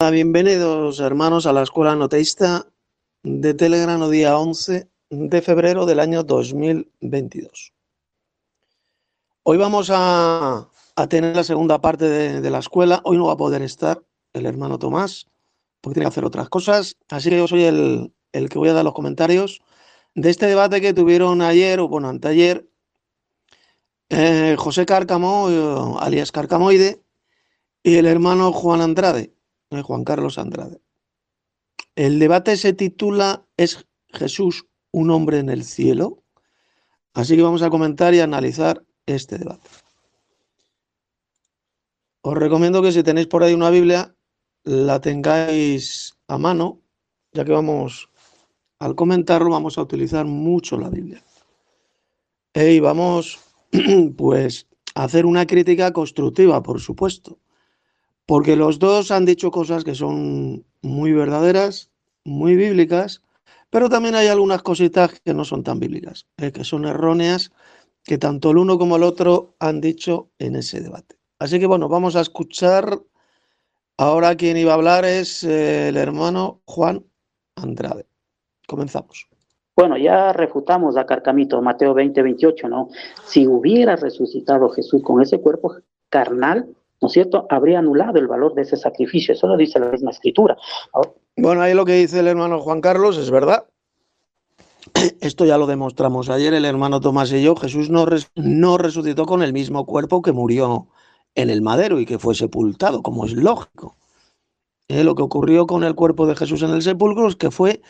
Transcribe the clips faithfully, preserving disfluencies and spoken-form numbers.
Hola, bienvenidos hermanos a la Escuela Noteísta de Telegram, día once de febrero del año dos mil veintidós. Hoy vamos a, a tener la segunda parte de, de la escuela. Hoy no va a poder estar el hermano Tomás porque tiene que hacer otras cosas, así que yo soy el, el que voy a dar los comentarios de este debate que tuvieron ayer, o bueno, anteayer, eh, José Cárcamo, eh, alias Carcamoide, y el hermano Juan Andrade, eh, Juan Carlos Andrade. El debate se titula ¿Es Jesús un hombre en el cielo? Así que vamos a comentar y analizar este debate. Os recomiendo que si tenéis por ahí una Biblia, la tengáis a mano, ya que vamos, al comentarlo, vamos a utilizar mucho la Biblia. Y vamos, pues, a hacer una crítica constructiva, por supuesto, porque los dos han dicho cosas que son muy verdaderas, muy bíblicas, pero también hay algunas cositas que no son tan bíblicas, eh, que son erróneas, que tanto el uno como el otro han dicho en ese debate. Así que bueno, vamos a escuchar. Ahora quien iba a hablar es eh, el hermano Juan Andrade. Comenzamos. Bueno, ya refutamos a Carcamito, Mateo veinte, veintiocho, ¿no? Si hubiera resucitado Jesús con ese cuerpo carnal, ¿no es cierto?, habría anulado el valor de ese sacrificio. Eso lo dice la misma escritura. Ahora, bueno, ahí lo que dice el hermano Juan Carlos es verdad. Esto ya lo demostramos ayer, el hermano Tomás y yo. Jesús no, res, no resucitó con el mismo cuerpo que murió en el madero y que fue sepultado, como es lógico. Eh, lo que ocurrió con el cuerpo de Jesús en el sepulcro es que fue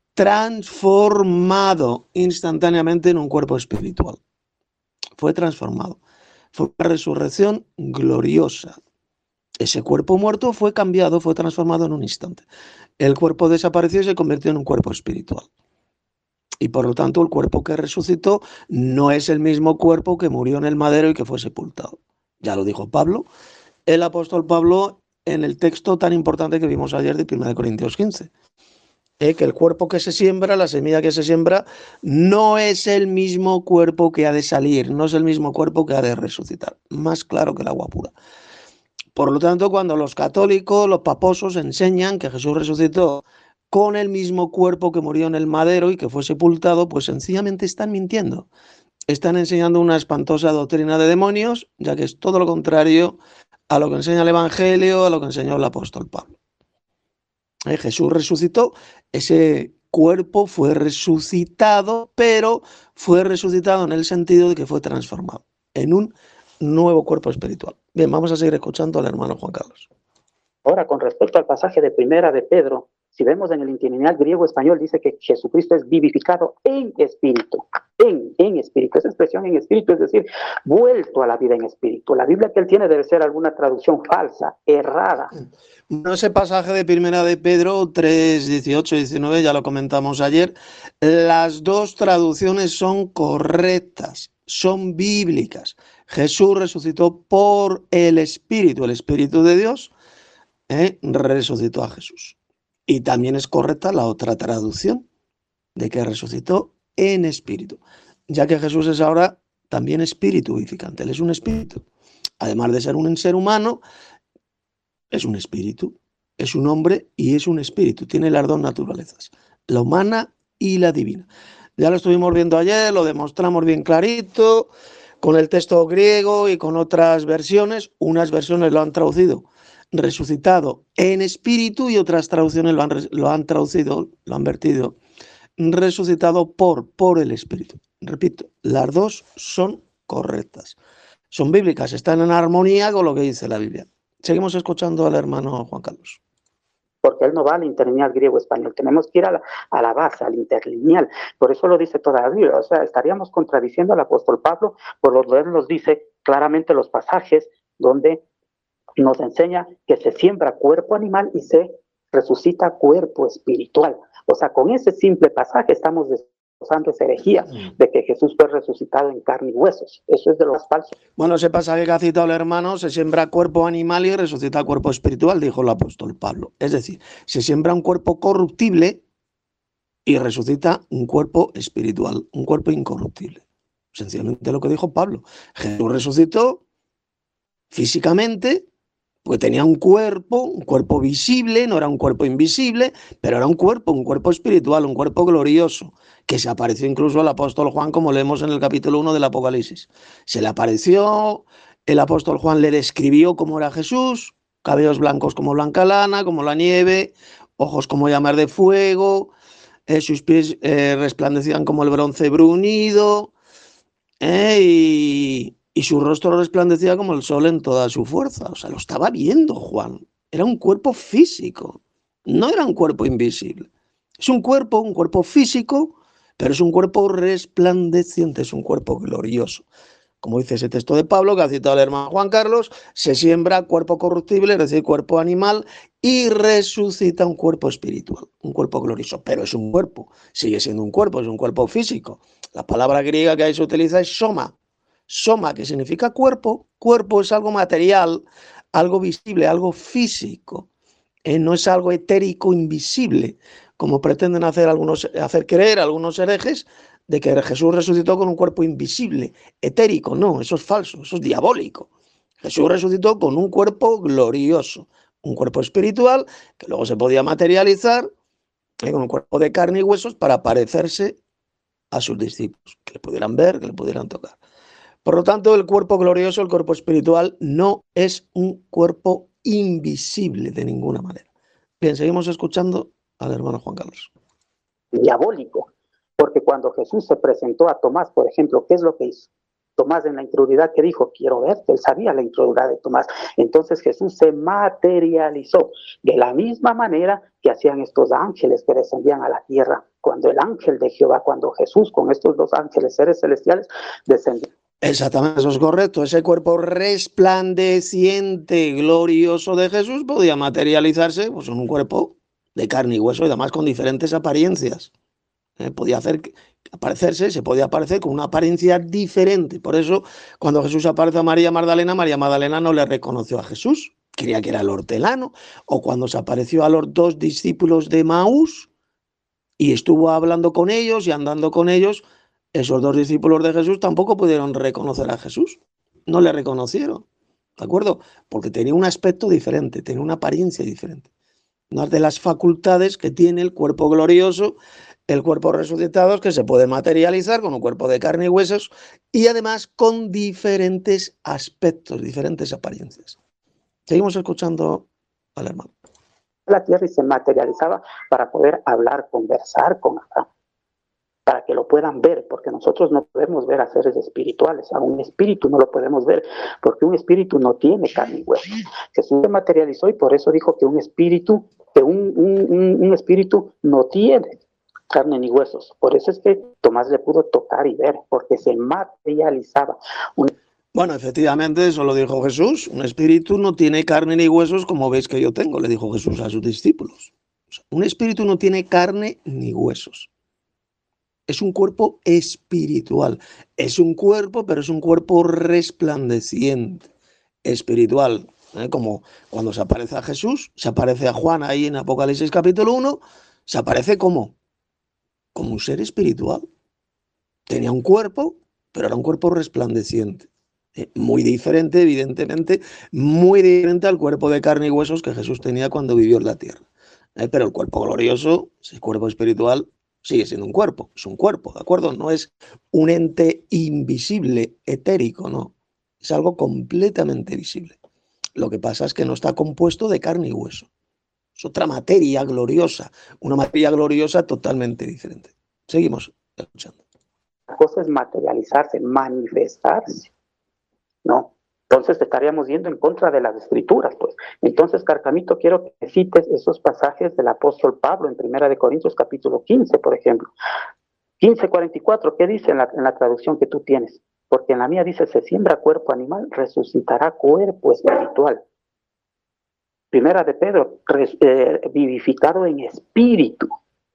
transformado instantáneamente en un cuerpo espiritual. Fue transformado. Fue una resurrección gloriosa. Ese cuerpo muerto fue cambiado, fue transformado en un instante. El cuerpo desapareció y se convirtió en un cuerpo espiritual. Y por lo tanto el cuerpo que resucitó no es el mismo cuerpo que murió en el madero y que fue sepultado. Ya lo dijo Pablo, el apóstol Pablo, en el texto tan importante que vimos ayer de primera de Corintios quince. Eh, que el cuerpo que se siembra, la semilla que se siembra, no es el mismo cuerpo que ha de salir, no es el mismo cuerpo que ha de resucitar. Más claro que el agua pura. Por lo tanto, cuando los católicos, los paposos, enseñan que Jesús resucitó con el mismo cuerpo que murió en el madero y que fue sepultado, pues sencillamente están mintiendo. Están enseñando una espantosa doctrina de demonios, ya que es todo lo contrario a lo que enseña el Evangelio, a lo que enseñó el apóstol Pablo. Eh, Jesús resucitó, ese cuerpo fue resucitado, pero fue resucitado en el sentido de que fue transformado en un nuevo cuerpo espiritual. Bien, vamos a seguir escuchando al hermano Juan Carlos. Ahora, con respecto al pasaje de primera de Pedro, si vemos en el interlineal griego-español, dice que Jesucristo es vivificado en espíritu, en, en espíritu. Esa expresión en espíritu es decir, vuelto a la vida en espíritu. La Biblia que él tiene debe ser alguna traducción falsa, errada. No, ese pasaje de primera de Pedro tres, dieciocho y diecinueve, ya lo comentamos ayer, las dos traducciones son correctas, son bíblicas. Jesús resucitó por el Espíritu, el Espíritu de Dios, ¿eh? resucitó a Jesús. Y también es correcta la otra traducción, de que resucitó en espíritu, ya que Jesús es ahora también espíritu vivificante, él es un espíritu. Además de ser un ser humano, es un espíritu, es un hombre y es un espíritu, tiene las dos naturalezas, la humana y la divina. Ya lo estuvimos viendo ayer, lo demostramos bien clarito, con el texto griego y con otras versiones. Unas versiones lo han traducido resucitado en espíritu y otras traducciones lo han, lo han traducido, lo han vertido resucitado por, por el espíritu. Repito, las dos son correctas, son bíblicas, están en armonía con lo que dice la Biblia. Seguimos escuchando al hermano Juan Carlos. Porque él no va al interlineal griego-español, tenemos que ir a la, a la base, al interlineal. Por eso lo dice toda la Biblia, o sea, estaríamos contradiciendo al apóstol Pablo, por lo que él nos dice claramente los pasajes donde nos enseña que se siembra cuerpo animal y se resucita cuerpo espiritual. O sea, con ese simple pasaje estamos desglosando esa herejía de que Jesús fue resucitado en carne y huesos. Eso es de lo más falso. Bueno, ese pasaje que ha citado el hermano, se siembra cuerpo animal y resucita cuerpo espiritual, dijo el apóstol Pablo. Es decir, se siembra un cuerpo corruptible y resucita un cuerpo espiritual, un cuerpo incorruptible. Sencillamente lo que dijo Pablo. Jesús resucitó físicamente, porque tenía un cuerpo, un cuerpo visible, no era un cuerpo invisible, pero era un cuerpo, un cuerpo espiritual, un cuerpo glorioso, que se apareció incluso al apóstol Juan, como leemos en el capítulo uno del Apocalipsis. Se le apareció, el apóstol Juan le describió cómo era Jesús, cabellos blancos como blanca lana, como la nieve, ojos como llamas de fuego, eh, sus pies eh, resplandecían como el bronce bruñido, eh, y... y su rostro resplandecía como el sol en toda su fuerza. O sea, lo estaba viendo Juan. Era un cuerpo físico, no era un cuerpo invisible. Es un cuerpo, un cuerpo físico, pero es un cuerpo resplandeciente, es un cuerpo glorioso. Como dice ese texto de Pablo, que ha citado el hermano Juan Carlos, se siembra cuerpo corruptible, es decir, cuerpo animal, y resucita un cuerpo espiritual, un cuerpo glorioso. Pero es un cuerpo, sigue siendo un cuerpo, es un cuerpo físico. La palabra griega que ahí se utiliza es soma. Soma, que significa cuerpo. Cuerpo es algo material, algo visible, algo físico. Eh, no es algo etérico, invisible, como pretenden hacer, algunos, hacer creer algunos herejes, de que Jesús resucitó con un cuerpo invisible, etérico. No, eso es falso, eso es diabólico. Jesús resucitó con un cuerpo glorioso, un cuerpo espiritual que luego se podía materializar, eh, con un cuerpo de carne y huesos para parecerse a sus discípulos, que le pudieran ver, que le pudieran tocar. Por lo tanto, el cuerpo glorioso, el cuerpo espiritual, no es un cuerpo invisible de ninguna manera. Bien, seguimos escuchando al hermano Juan Carlos. Diabólico, porque cuando Jesús se presentó a Tomás, por ejemplo, ¿qué es lo que hizo? Tomás en la incredulidad que dijo, quiero verte, él sabía la incredulidad de Tomás. Entonces Jesús se materializó de la misma manera que hacían estos ángeles que descendían a la tierra. Cuando el ángel de Jehová, cuando Jesús con estos dos ángeles, seres celestiales, descendían. Exactamente, eso es correcto. Ese cuerpo resplandeciente, glorioso de Jesús podía materializarse pues, en un cuerpo de carne y hueso y además con diferentes apariencias. Eh, podía hacer aparecerse, se podía aparecer con una apariencia diferente. Por eso, cuando Jesús aparece a María Magdalena, María Magdalena no le reconoció a Jesús, creía que era el hortelano. O cuando se apareció a los dos discípulos de Maús y estuvo hablando con ellos y andando con ellos, esos dos discípulos de Jesús tampoco pudieron reconocer a Jesús, no le reconocieron, ¿de acuerdo? Porque tenía un aspecto diferente, tenía una apariencia diferente. Una de las facultades que tiene el cuerpo glorioso, el cuerpo resucitado, es que se puede materializar con un cuerpo de carne y huesos y además con diferentes aspectos, diferentes apariencias. Seguimos escuchando al hermano. La tierra y se materializaba para poder hablar, conversar con Abraham, para que lo puedan ver, porque nosotros no podemos ver a seres espirituales, a un espíritu no lo podemos ver, porque un espíritu no tiene carne y hueso. Jesús se materializó y por eso dijo que un espíritu, que un, un, un espíritu no tiene carne ni huesos. Por eso es que Tomás le pudo tocar y ver, porque se materializaba. Un... Bueno, efectivamente, eso lo dijo Jesús. Un espíritu no tiene carne ni huesos como veis que yo tengo, le dijo Jesús a sus discípulos. O sea, un espíritu no tiene carne ni huesos. Es un cuerpo espiritual. Es un cuerpo, pero es un cuerpo resplandeciente, espiritual. ¿eh? Como cuando se aparece a Jesús, se aparece a Juan ahí en Apocalipsis capítulo uno, se aparece como, como un ser espiritual. Tenía un cuerpo, pero era un cuerpo resplandeciente. Eh, muy diferente, evidentemente, muy diferente al cuerpo de carne y huesos que Jesús tenía cuando vivió en la tierra. Eh, pero el cuerpo glorioso, ese cuerpo espiritual, sigue siendo un cuerpo, es un cuerpo, ¿de acuerdo? No es un ente invisible, etérico, no. Es algo completamente visible. Lo que pasa es que no está compuesto de carne y hueso. Es otra materia gloriosa, una materia gloriosa totalmente diferente. Seguimos escuchando. La cosa es materializarse, manifestarse, ¿no? Entonces estaríamos yendo en contra de las escrituras, pues. Entonces, Carcamito, quiero que cites esos pasajes del apóstol Pablo en Primera de Corintios capítulo quince, por ejemplo. quince cuarenta y cuatro, ¿qué dice en la, en la traducción que tú tienes? Porque en la mía dice, se siembra cuerpo animal, resucitará cuerpo espiritual. Primera de Pedro, res, eh, vivificado en espíritu.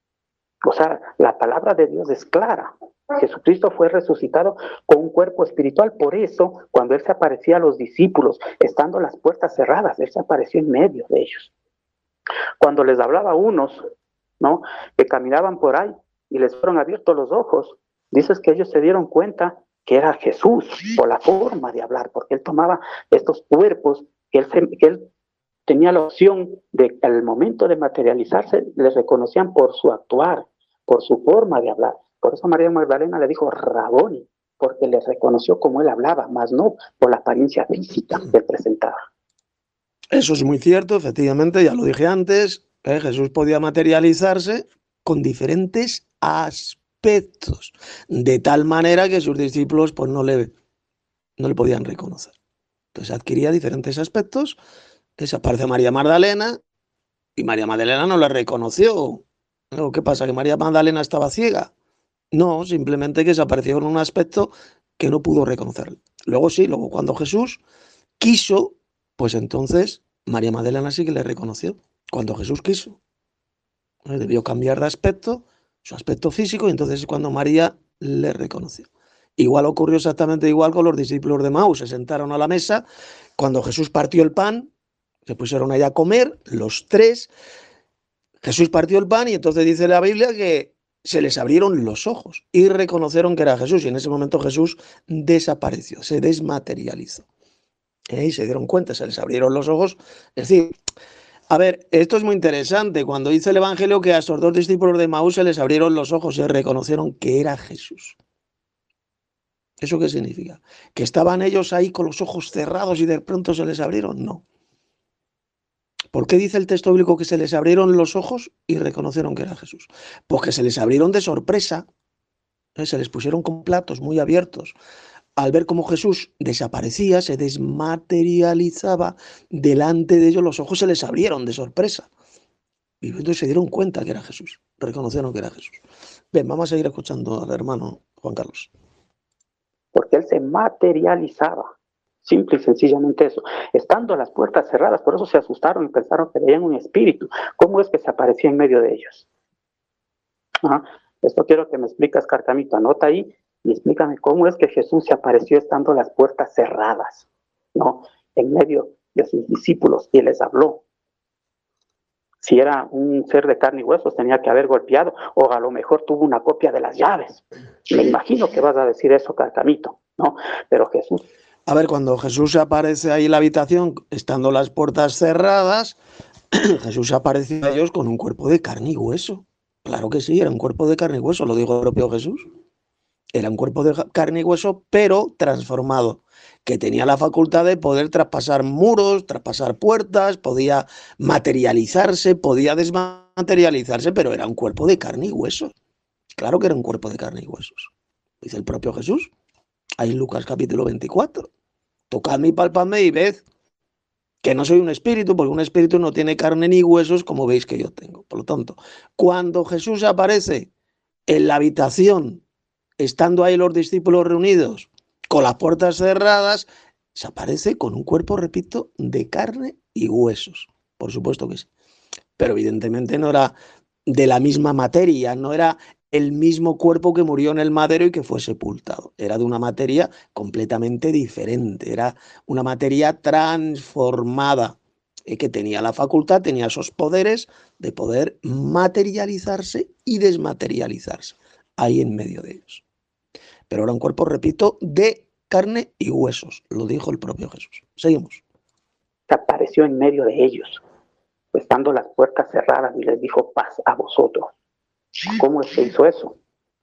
O sea, la palabra de Dios es clara. Jesucristo fue resucitado con un cuerpo espiritual. Por eso, cuando Él se aparecía a los discípulos, estando las puertas cerradas, Él se apareció en medio de ellos. Cuando les hablaba a unos, ¿no?, que caminaban por ahí y les fueron abiertos los ojos, dices que ellos se dieron cuenta que era Jesús por la forma de hablar, porque Él tomaba estos cuerpos que Él, se, que él tenía la opción de que al momento de materializarse le reconocían por su actuar, por su forma de hablar. Por eso María Magdalena le dijo Raboni, porque le reconoció como él hablaba, más no por la apariencia física que él presentaba. Eso es muy cierto, efectivamente, ya lo dije antes, ¿eh? Jesús podía materializarse con diferentes aspectos, de tal manera que sus discípulos pues, no, le, no le podían reconocer. Entonces adquiría diferentes aspectos, desaparece María Magdalena y María Magdalena no la reconoció. ¿No? ¿Qué pasa? ¿Que María Magdalena estaba ciega? No, simplemente que desapareció en un aspecto que no pudo reconocer. Luego sí, luego cuando Jesús quiso, pues entonces María Magdalena sí que le reconoció. Cuando Jesús quiso, debió cambiar de aspecto, su aspecto físico, y entonces es cuando María le reconoció. Igual ocurrió exactamente igual con los discípulos de Maús. Se sentaron a la mesa, cuando Jesús partió el pan, se pusieron allá a comer, los tres. Jesús partió el pan y entonces dice la Biblia que se les abrieron los ojos y reconocieron que era Jesús. Y en ese momento Jesús desapareció, se desmaterializó. ¿Eh? Y se dieron cuenta, se les abrieron los ojos. Es decir, a ver, esto es muy interesante. Cuando dice el Evangelio que a estos dos discípulos de Maús se les abrieron los ojos y reconocieron que era Jesús. ¿Eso qué significa? ¿Que estaban ellos ahí con los ojos cerrados y de pronto se les abrieron? No. ¿Por qué dice el texto bíblico que se les abrieron los ojos y reconocieron que era Jesús? Pues que se les abrieron de sorpresa, ¿eh? Se les pusieron con platos muy abiertos. Al ver cómo Jesús desaparecía, se desmaterializaba delante de ellos, los ojos se les abrieron de sorpresa. Y entonces se dieron cuenta que era Jesús, reconocieron que era Jesús. Bien, vamos a seguir escuchando al hermano Juan Carlos. Porque él se materializaba, simple y sencillamente eso, estando las puertas cerradas. Por eso se asustaron y pensaron que veían un espíritu. ¿Cómo es que se aparecía en medio de ellos? Ajá. Esto quiero que me explicas, Carcamito, anota ahí y explícame cómo es que Jesús se apareció estando las puertas cerradas, ¿no? En medio de sus discípulos y les habló. Si era un ser de carne y huesos, tenía que haber golpeado, o a lo mejor tuvo una copia de las llaves. Me imagino que vas a decir eso, Carcamito, ¿no? Pero Jesús... A ver, cuando Jesús aparece ahí en la habitación, estando las puertas cerradas, Jesús apareció a ellos con un cuerpo de carne y hueso. Claro que sí, era un cuerpo de carne y hueso, lo dijo el propio Jesús. Era un cuerpo de carne y hueso, pero transformado, que tenía la facultad de poder traspasar muros, traspasar puertas, podía materializarse, podía desmaterializarse, pero era un cuerpo de carne y huesos. Claro que era un cuerpo de carne y huesos. Dice el propio Jesús, ahí en Lucas capítulo veinticuatro. Tocadme y palpadme y ved que no soy un espíritu, porque un espíritu no tiene carne ni huesos, como veis que yo tengo. Por lo tanto, cuando Jesús aparece en la habitación, estando ahí los discípulos reunidos, con las puertas cerradas, se aparece con un cuerpo, repito, de carne y huesos. Por supuesto que sí. Pero evidentemente no era de la misma materia, no era el mismo cuerpo que murió en el madero y que fue sepultado. Era de una materia completamente diferente, era una materia transformada, eh, que tenía la facultad, tenía esos poderes de poder materializarse y desmaterializarse ahí en medio de ellos. Pero era un cuerpo, repito, de carne y huesos, lo dijo el propio Jesús. Seguimos. Se apareció en medio de ellos, estando las puertas cerradas, y les dijo paz a vosotros. ¿Cómo es que hizo eso?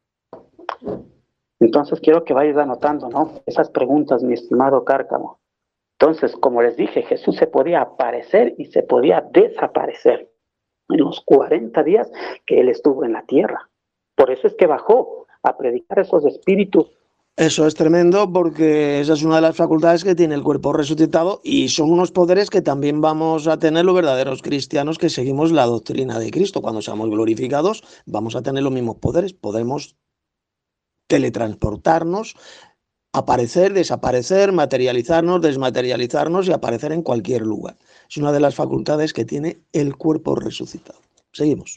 Entonces quiero que vayas anotando, ¿no? Esas preguntas, mi estimado Cárcamo. Entonces, como les dije, Jesús se podía aparecer y se podía desaparecer en los cuarenta días que él estuvo en la tierra. Por eso es que bajó a predicar esos espíritus. Eso es tremendo, porque esa es una de las facultades que tiene el cuerpo resucitado, y son unos poderes que también vamos a tener los verdaderos cristianos que seguimos la doctrina de Cristo. Cuando seamos glorificados vamos a tener los mismos poderes, podemos teletransportarnos, aparecer, desaparecer, materializarnos, desmaterializarnos y aparecer en cualquier lugar. Es una de las facultades que tiene el cuerpo resucitado. Seguimos.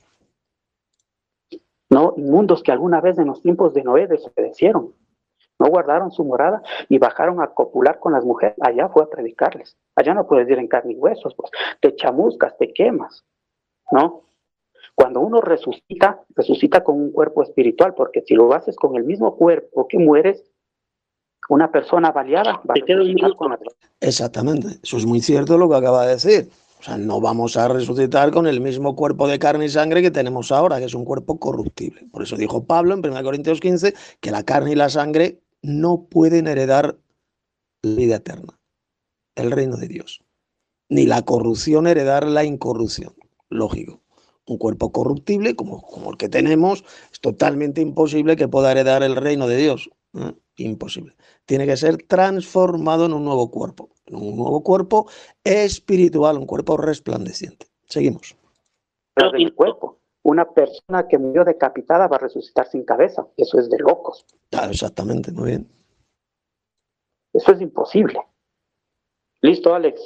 No, inmundos que alguna vez en los tiempos de Noé desobedecieron. No guardaron su morada y bajaron a copular con las mujeres. Allá fue a predicarles. Allá no puedes ir en carne y huesos, pues. Te chamuscas, te quemas, ¿no? Cuando uno resucita, resucita con un cuerpo espiritual, porque si lo haces con el mismo cuerpo que mueres, una persona baleada va a resucitar con la... Exactamente, eso es muy cierto lo que acaba de decir. O sea, no vamos a resucitar con el mismo cuerpo de carne y sangre que tenemos ahora, que es un cuerpo corruptible. Por eso dijo Pablo en primera Corintios quince que la carne y la sangre no pueden heredar la vida eterna, el reino de Dios, ni la corrupción heredar la incorrupción. Lógico. Un cuerpo corruptible como, como el que tenemos es totalmente imposible que pueda heredar el reino de Dios. ¿Eh? Imposible. Tiene que ser transformado en un nuevo cuerpo, en un nuevo cuerpo espiritual, un cuerpo resplandeciente. Seguimos. Del cuerpo. Una persona que murió decapitada va a resucitar sin cabeza. Eso es de locos. Claro, exactamente, muy bien. Eso es imposible. ¿Listo, Alex?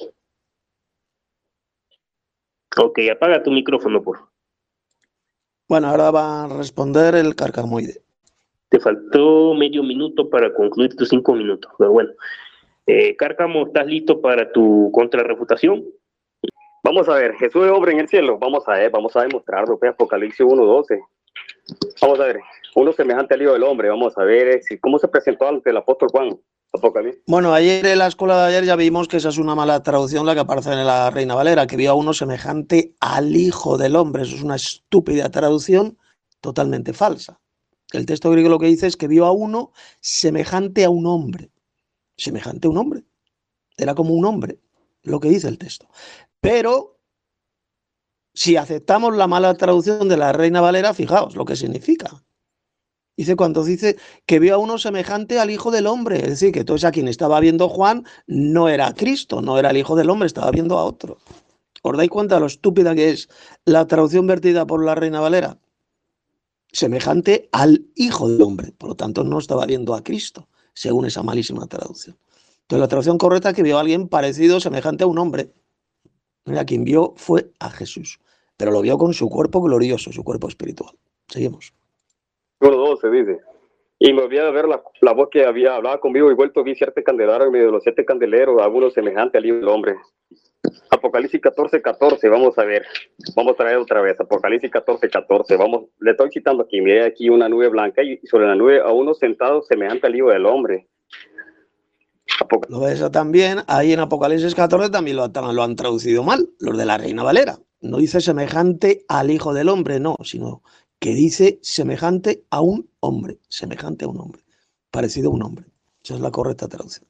Ok, apaga tu micrófono, por favor. Bueno, ahora va a responder el carcamoide. Te faltó medio minuto para concluir tus cinco minutos, pero bueno. Eh, Cárcamo, ¿estás listo para tu contrarrefutación? Vamos a ver, Jesús es hombre en el cielo. Vamos a ver, vamos a demostrarlo. Pues, Apocalipsis uno doce. Vamos a ver, uno semejante al Hijo del Hombre. Vamos a ver eh, cómo se presentó ante el apóstol Juan. Apocalipsis. Bueno, ayer en la escuela de ayer ya vimos que esa es una mala traducción la que aparece en la Reina Valera, que vio a uno semejante al Hijo del Hombre. Eso es una estúpida traducción totalmente falsa. El texto griego lo que dice es que vio a uno semejante a un hombre. Semejante a un hombre. Era como un hombre, lo que dice el texto. Pero si aceptamos la mala traducción de la Reina Valera, fijaos lo que significa. Dice cuando dice que vio a uno semejante al Hijo del Hombre. Es decir, que entonces a quien estaba viendo Juan no era Cristo, no era el Hijo del Hombre, estaba viendo a otro. ¿Os dais cuenta de lo estúpida que es la traducción vertida por la Reina Valera? Semejante al Hijo del Hombre. Por lo tanto, no estaba viendo a Cristo, según esa malísima traducción. Entonces, la traducción correcta es que vio a alguien parecido, semejante a un hombre. A quien vio fue a Jesús, pero lo vio con su cuerpo glorioso, su cuerpo espiritual. Seguimos. uno doce dice, y me olvidé de ver la, la voz que había hablado conmigo y vuelto vi siete candelabros en medio de los siete candeleros, algunos semejante al Hijo del Hombre. Apocalipsis catorce catorce, vamos a ver, vamos a traer otra vez, Apocalipsis catorce catorce, vamos, le estoy citando aquí, mire aquí una nube blanca y sobre la nube a uno sentado semejante al Hijo del Hombre. Apocal lo ves también, ahí en Apocalipsis catorce también lo, lo han traducido mal, los de la Reina Valera. No dice semejante al Hijo del Hombre, no, sino que dice semejante a un hombre, semejante a un hombre, parecido a un hombre. Esa es la correcta traducción.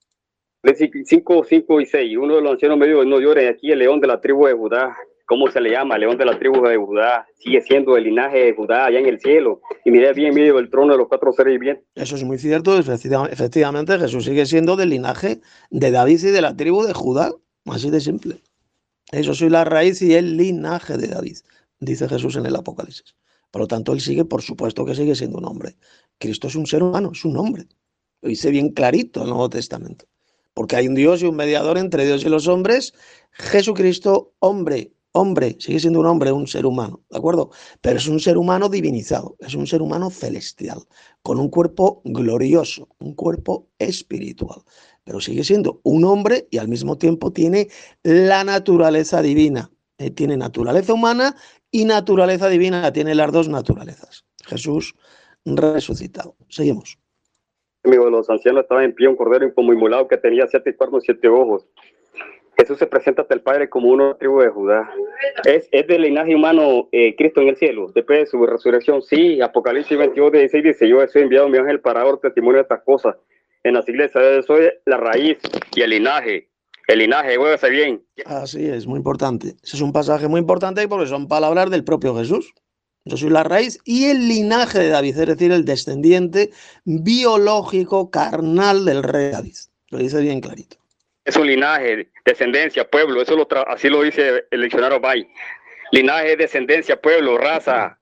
cinco, cinco y seis, uno de los ancianos me dijo, no llores, aquí el león de la tribu de Judá. ¿Cómo se le llama? El león de la tribu de Judá. Sigue siendo el linaje de Judá allá en el cielo. Y miré bien en medio del trono de los cuatro seres vivientes. Eso es muy cierto. Efectivamente, Jesús sigue siendo del linaje de David y de la tribu de Judá. Así de simple. Eso soy la raíz y el linaje de David, dice Jesús en el Apocalipsis. Por lo tanto, él sigue, por supuesto que sigue siendo un hombre. Cristo es un ser humano, es un hombre. Lo dice bien clarito el Nuevo Testamento. Porque hay un Dios y un mediador entre Dios y los hombres. Jesucristo, hombre, hombre, sigue siendo un hombre, un ser humano, ¿de acuerdo? Pero es un ser humano divinizado, es un ser humano celestial, con un cuerpo glorioso, un cuerpo espiritual. Pero sigue siendo un hombre y al mismo tiempo tiene la naturaleza divina. Eh, tiene naturaleza humana y naturaleza divina, tiene las dos naturalezas. Jesús resucitado. Seguimos. Amigo, los ancianos estaban en pie, un cordero como inmolado que tenía siete cuernos y siete ojos. Jesús se presenta ante el Padre como uno de la tribu de Judá. ¿Es, es del linaje humano eh, Cristo en el cielo, después de su resurrección? Sí, Apocalipsis veintidós, dieciséis dice, yo he enviado a mi ángel para dar testimonio de estas cosas en las iglesias. Yo soy la raíz y el linaje. El linaje, huévese bien. Así es, muy importante. Ese es un pasaje muy importante porque son palabras del propio Jesús. Yo soy la raíz y el linaje de David, es decir, el descendiente biológico, carnal del rey David. Lo dice bien clarito. Es un linaje, descendencia, pueblo, eso lo así lo dice el diccionario Bay. Linaje, descendencia, pueblo, raza.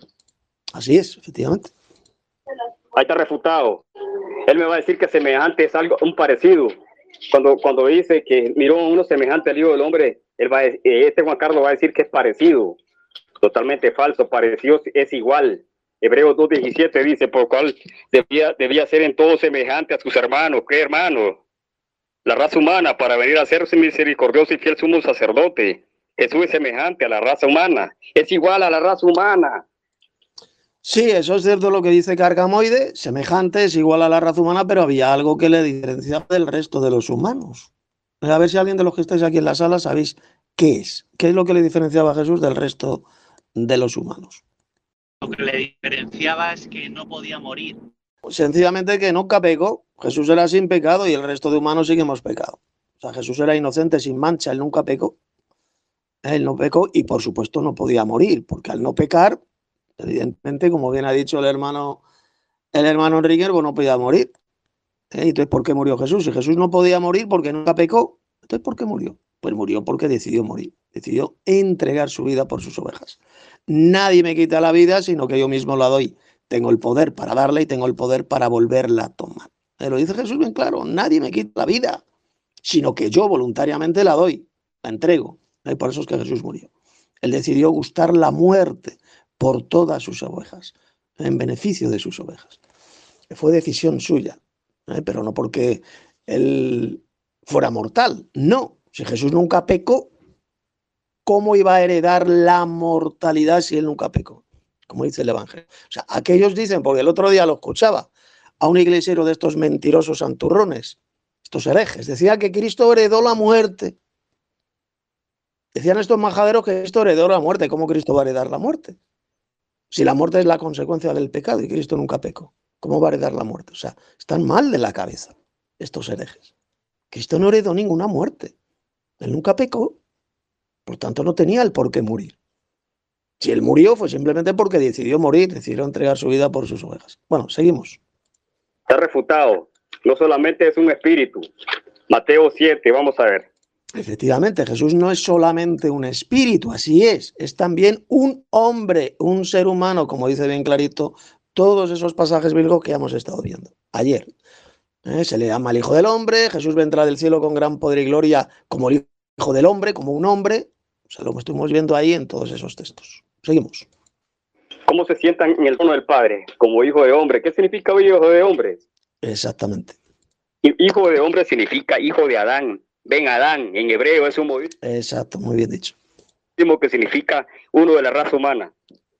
Así es, efectivamente. Ahí está refutado. Él me va a decir que semejante es algo, un parecido. Cuando, cuando dice que miró a uno semejante al Hijo del Hombre, él va a, este Juan Carlos va a decir que es parecido. Totalmente falso, parecido es igual. Hebreos dos diecisiete dice, por cual debía, debía ser en todo semejante a sus hermanos. ¿Qué hermanos? La raza humana, para venir a ser misericordioso y fiel sumo sacerdote. Jesús es semejante a la raza humana, es igual a la raza humana. Sí, eso es cierto lo que dice Carcamoide, semejante, es igual a la raza humana, pero había algo que le diferenciaba del resto de los humanos. A ver si alguien de los que estáis aquí en la sala sabéis qué es. ¿Qué es lo que le diferenciaba a Jesús del resto de los humanos? Lo que le diferenciaba es que no podía morir. Pues sencillamente que nunca pecó. Jesús era sin pecado y el resto de humanos sí que hemos pecado. O sea, Jesús era inocente, sin mancha, él nunca pecó. Él no pecó y por supuesto no podía morir, porque al no pecar, evidentemente, como bien ha dicho el hermano, el hermano Enrique, pues no podía morir. ¿Eh? Entonces, ¿por qué murió Jesús? Si Jesús no podía morir porque nunca pecó, entonces ¿por qué murió? Pues murió porque decidió morir, decidió entregar su vida por sus ovejas. Nadie me quita la vida, sino que yo mismo la doy. Tengo el poder para darla y tengo el poder para volverla a tomar. ¿Eh? Lo dice Jesús bien claro, nadie me quita la vida, sino que yo voluntariamente la doy, la entrego. ¿Eh? Por eso es que Jesús murió. Él decidió gustar la muerte por todas sus ovejas, en beneficio de sus ovejas. Fue decisión suya. ¿Eh? Pero no porque él fuera mortal, no. Si Jesús nunca pecó, ¿cómo iba a heredar la mortalidad si él nunca pecó? Como dice el Evangelio. O sea, aquellos dicen, porque el otro día lo escuchaba, a un iglesiero de estos mentirosos santurrones, estos herejes, decía que Cristo heredó la muerte. Decían estos majaderos que Cristo heredó la muerte. ¿Cómo Cristo va a heredar la muerte? Si la muerte es la consecuencia del pecado y Cristo nunca pecó. ¿Cómo va a heredar la muerte? O sea, están mal de la cabeza estos herejes. Cristo no heredó ninguna muerte. Él nunca pecó. Por tanto, no tenía el por qué morir. Si él murió fue simplemente porque decidió morir, decidió entregar su vida por sus ovejas. Bueno, seguimos. Está refutado. No solamente es un espíritu. Mateo siete, vamos a ver. Efectivamente, Jesús no es solamente un espíritu, así es. Es también un hombre, un ser humano, como dice bien clarito todos esos pasajes bíblicos que hemos estado viendo ayer. ¿Eh? Se le llama el Hijo del Hombre, Jesús vendrá del cielo con gran poder y gloria como el Hijo del Hombre, como un hombre. O sea, lo que estuvimos viendo ahí en todos esos textos. Seguimos. ¿Cómo se sientan en el trono del Padre? Como hijo de hombre. ¿Qué significa hijo de hombre? Exactamente. Hijo de hombre significa hijo de Adán. Ven Adán, en hebreo es un modismo. Exacto, muy bien dicho. Que significa uno de la raza humana.